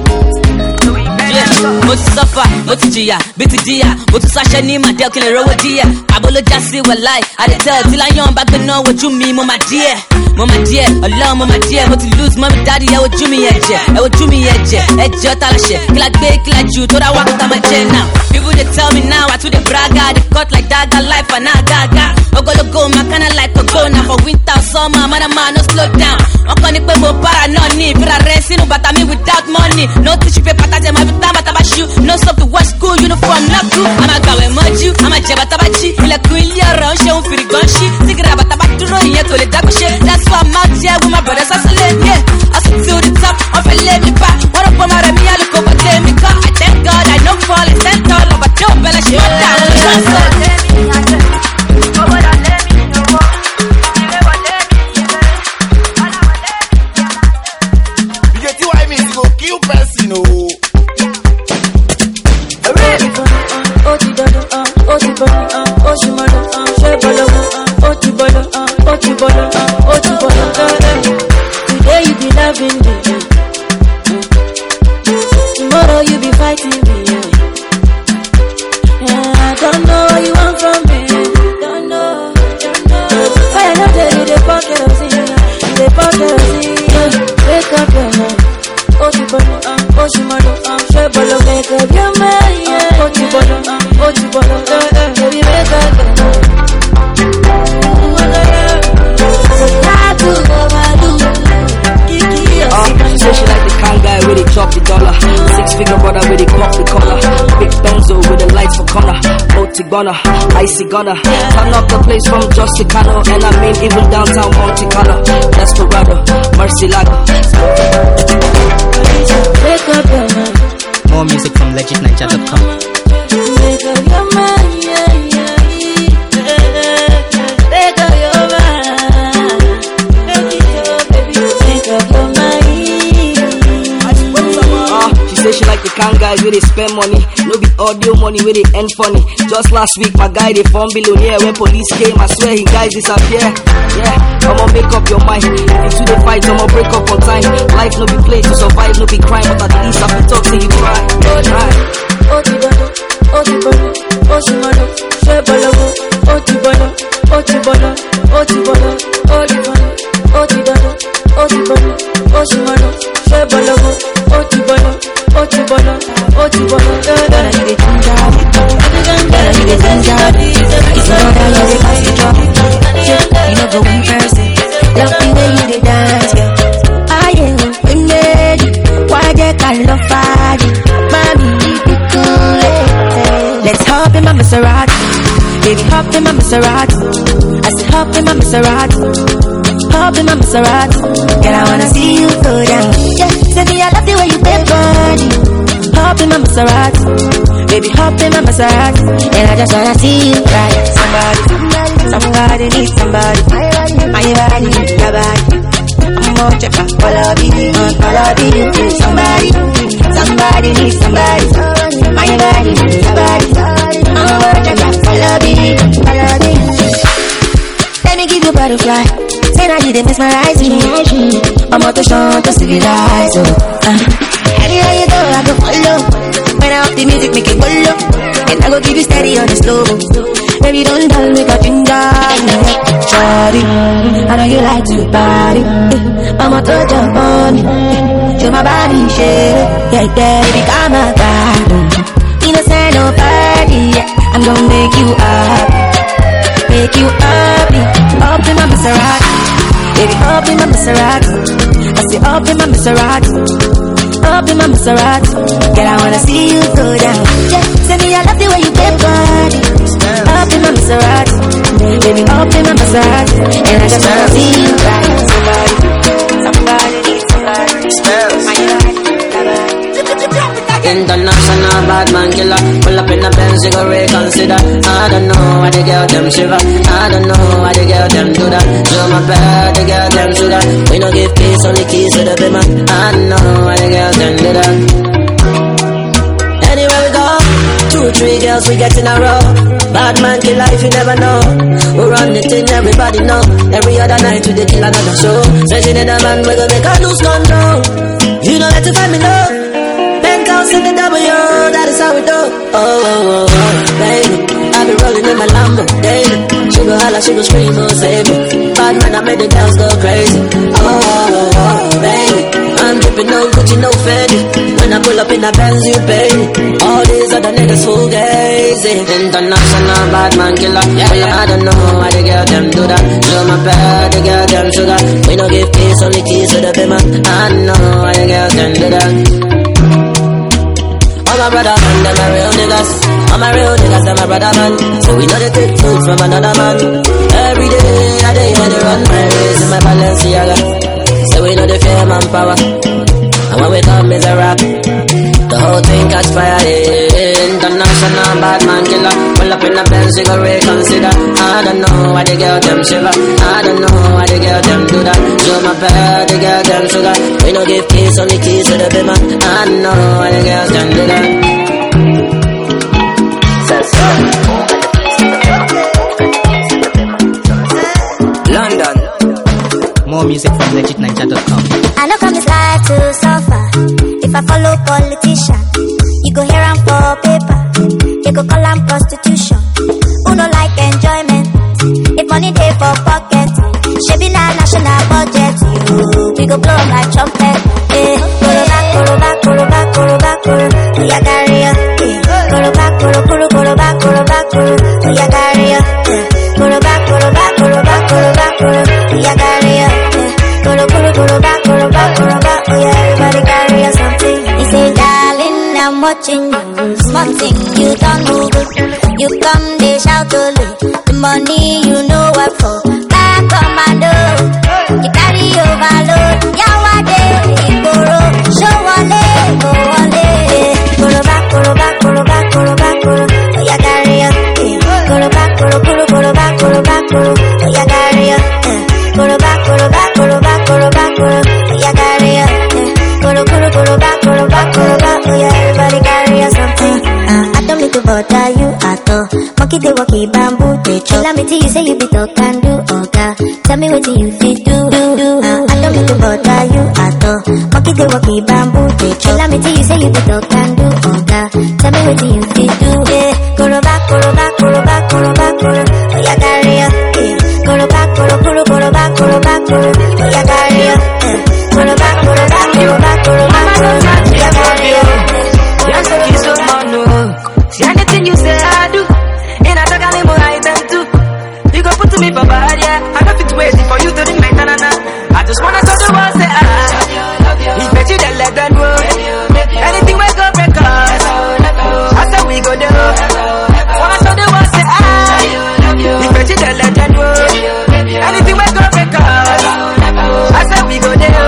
Mo ti suffer, mo ti jìyà, bí ti jìyà, mo tún sáṣẹ́ ní màdé kí lè rówó díẹ̀. Àbó ló já sí wàláì, àdètẹ́ tí láyọ̀n bá gbé náà wojú mi, mo máa díẹ̀. Mo máa díẹ̀, ọlọ́run mo máa díẹ̀, mo ti lose mọ́mí dáàdì, ẹ wojú mi ẹ̀jẹ̀, ẹ wojú mi ẹ̀jẹ̀, ẹ̀jẹ̀ ọ̀tá lọ́ṣẹ̀, kí la gbé kí la jù tó dá wákàtà máa jẹ now. People dey tell me now, I too dey brag, I dey cut like dagger, life and now gaga. Ogologo, my kinda like Pogona, for winter, summer, man, man, no slow down. Wọ́n kọ́ ni pé mo para náà ní ìfira rẹ̀ sínú bàtà mi without money. No tissue paper, tàjẹ̀ máa fi tán bàtà bá ṣú. No stop to watch school uniform, not cool. I'm a gbàwẹ̀ mọ́jú, I'm a jẹ bàtà bá jí. Ilẹ̀kùn ilé ọ̀rọ̀ ń ṣe òun fìrì gan ṣí. Sígìrì bàtà bá dúró ìyẹn kò lè dágbéṣe. That's why I'm out here with my brothers hustling, yeah. Hustle to the top, wọ́n fẹ́ lé mi pa. Wọ́n rọ̀ pọ̀ máa rẹ̀ mí àlùkò bá tẹ̀ mí kọ́. I thank God I no fall, I stand tall. Ọba tí ò bẹ̀rẹ̀ ṣe ó dà, ó lọ sọ. Today you be loving me, tomorrow you be fighting me. Yeah, I don't know what you want from me. Don't know, don't know. Fire no day, you the pocket of sin, the pocket of sin. Wake up your mind. Oh, you bolo, oh, you bolo, she bolo. Make up your mind, yeah. Oh, you bolo, oh, you bolo, baby, make up your mind. Uh, she say she like the kind guy with the chop the dollar. Six figure brother with the pop the collar. Big Benzo with the lights for corner. Multi gunner, icy gunner. Turn up the place from Justicano, and I mean even downtown Monte Carlo. Desperado, Mercy Lago. Wake up your mind. More music from legit niger dot com. Wake up your mind, yeah, yeah, yeah. Wake up your mind. Make it your baby. Wake up your mind. Uh, she say she like the kind guys where they spend money. No be audio money where they end funny. Just last week, my guy they form billionaire. When police came, I swear he guys disappear. Yeah, I'ma make up your mind. If you two they fight, I'ma break up on time. Life no be play to survive, no be crime. But at least I can talk till you cry. Try. Oti bono, oti bono, oti bono, she bologo. Oti bono, oti bono, oti bono, oti bono, oti bono, oti bono, oti bono, she bologo. Oti bono, oti bono, oti bono. Gotta get it done, gotta get it done, it's all that you dey pass the job. You know go in person, love the way you dey dance, yeah. I am we made it, why they call love party, mommy keep it cool. Let's hop in my Maserati, baby hop in my Maserati. I said hop in my Maserati, hop in my Maserati. Girl, I wanna see you go down. Yeah, say me I love the way you bend body. Hop in my Maserati, baby hop in my Maserati. And I just wanna see you right. Somebody, somebody needs somebody. My body needs your body. I'm gonna check out all of you, all of you. Somebody, somebody needs somebody. My body needs your body. I'm gonna check out all of you, all of you. Let me give you butterfly. Say now you didn't mesmerize me. I'm out to show to civilize. Oh, uh. Anywhere you go, I go follow. When I up the music, make it follow. And I go give you steady on the slow. Baby, don't tell me got ginger. Shawty, I know you like to party. I'ma touch your body, show my body shake. Yeah, yeah, baby, come on, back. Innocent, no party. Yeah, I'm gonna make you up, make you happy. Up in my Maserati, baby, up in my Maserati. I say up in my Maserati, up in my Maserati. Girl, I wanna see you go down. Yeah, say me I love the way you bend body. Up in my Maserati, baby, up in my Maserati. And I just wanna see you right. Somebody, somebody needs somebody. Smells. International bad man killer. Pull up in the Benz, you go reconsider. I don't know why the girl them shiver. I don't know why the girl them do that. So my bad, the girl them do that. We no give peace, only keys to the bimmer. I don't know why the girl them do that. Anywhere we go, two, three girls we get in a row. Bad man kill life, you never know. We run the thing, everybody know. Every other night we dey kill another show. Searching in a man, we go make her lose control. You don't let to find me low. Penthouse in the W, that is how we do. Oh, oh, oh, oh, baby, I be rolling in my Lambo daily. She go holla, she go scream, oh, save me. Bad man, I made the girls go crazy. Oh, oh, oh, oh, baby, I'm dripping no Gucci, no Fendi. When I pull up in a Benz, you pay me. All these other niggas full gazy. International bad man killer. Yeah, yeah, I don't know why the girl them do that. So my bad, the girl them sugar. We no give peace, only keys to the bimmer. I don't know why the girl them do that. All my brother man, them a real niggas. All my real niggas, them a brother man. So we know they take food from another man. Every day, I day when they run my race in my Balenciaga. So we know they fear manpower. And when we come, it's a rap. The whole thing catch fire, yeah. International bad man killer. Pull up in the Benz, you go reconsider. I don't know why the girl them shiver. I don't know why the girl them do that. So my bad, the girl them sugar. We no give keys, only keys to the bimmer. I don't know why the girls them do that. London. More music from legit ninja dot com. I know come this life to suffer. If I follow politician, you go hear am for paper. They go call am prostitution. Who no like enjoyment? If money dey for pocket, shebi na national budget. You, we go blow like trumpet. Eh, koroba, koroba, koroba, koroba, koro. Oya carry ya. Eh, koroba, koro, koro, koroba, koroba, koro. Oya carry ya. Eh, koroba, koroba, koroba, koroba, koro. Oya carry ya. Eh, koro, koro, koroba, koroba, koroba. Oya everybody carry ya something. He say, darling, I'm watching you. Small thing you don't move. You come, they shout to me. The money you know what for. Back commando. You carry overload. Yawade, Igoro. Show one go one Koro back, koro back, koro back, koro back, koro. Oya carry ya. Koro back, koro, koro, koro back, koro back, koro. Oya carry ya. Koro back, koro back, koro back, koro back, koro. Oya carry ya. Koro, koro, koro back, koro back, koro back. bother you at all. Monkey they walkie bamboo they chop. Let me tell you say you be talk and do, oh God. Tell me what you fit do, do, do. Uh, I don't mean to bother you at all. Monkey they walkie bamboo they chop. Let me tell you say you be talk and do, oh God. Tell me what you fit do, yeah. Go back, go back, go back, go back, go back. Oh yeah, carry up, yeah. Go back, go back, go back, go back, go back. Oh yeah, carry up, yeah. Go back, go back, go back, go back, go back. Oh yeah, carry up. Yes, I kiss so man, no. See anything you say, I do. And I talk a little more than two. You go put to me for bad, yeah. I don't fit waiting for you to ring my tanana. I just wanna talk the world, say ah. If bet you then let them go. Anything we go break us. I said we go there. Wanna talk the world, say ah. If bet you then let them go. Anything we go break us. I said we go there.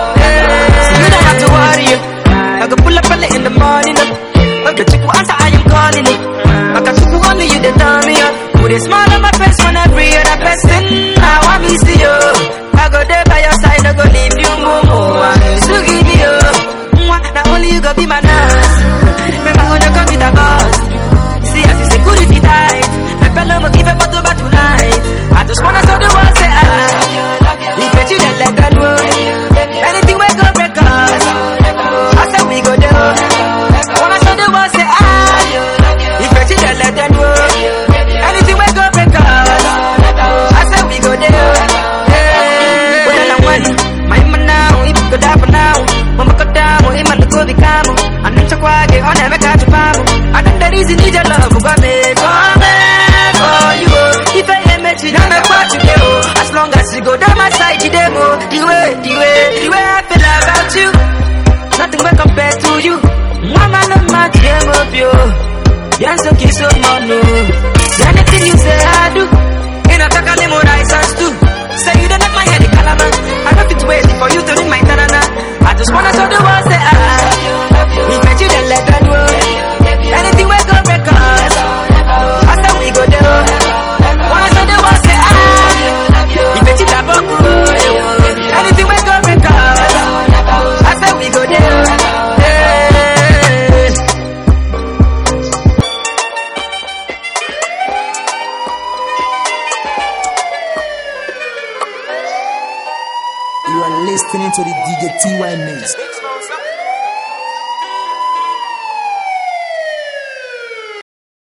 So you don't have to worry. I go pull up early in the morning. Okay, chick, answer I am calling it. I got you only you that turn me up. Put a smile on my face when every other person. I want me see you. I go there by your side, I go leave you more. So give me up. Now only you go be my nurse. Remember when you come with a boss. See as you security tight. My fellow will give a photo back tonight. I just wanna tell the world say ah. If bet you then let that work. Anything we go break us. I said we go there. Wanna show the world say ah. If bet you then let that work. Anything we go break us. I said we go there. Hey. When I went, my man now, if you go down for now. Mama go down, oh man go be calm. I need to quiet, on never catch a palm. I think that easy need your love, but me come for you. If I am met you, I'm a part you do. As long as you go down my side, you demo. The way, the way, the way I feel about you. Nothing will compare to you. Mama love my game of you. You're so kiss so mono. Anything you say I do. In a taka limo license too. Say you don't have my head in Calama. I don't fit waiting for you to ring my tanana. I just wanna show the world say ah. We bet you then let them go. Anything we go break us. After we go there. Wanna show the world say ah. We bet you that book. Anything we go break us. After we go there. You are listening to the D J T Y Mix.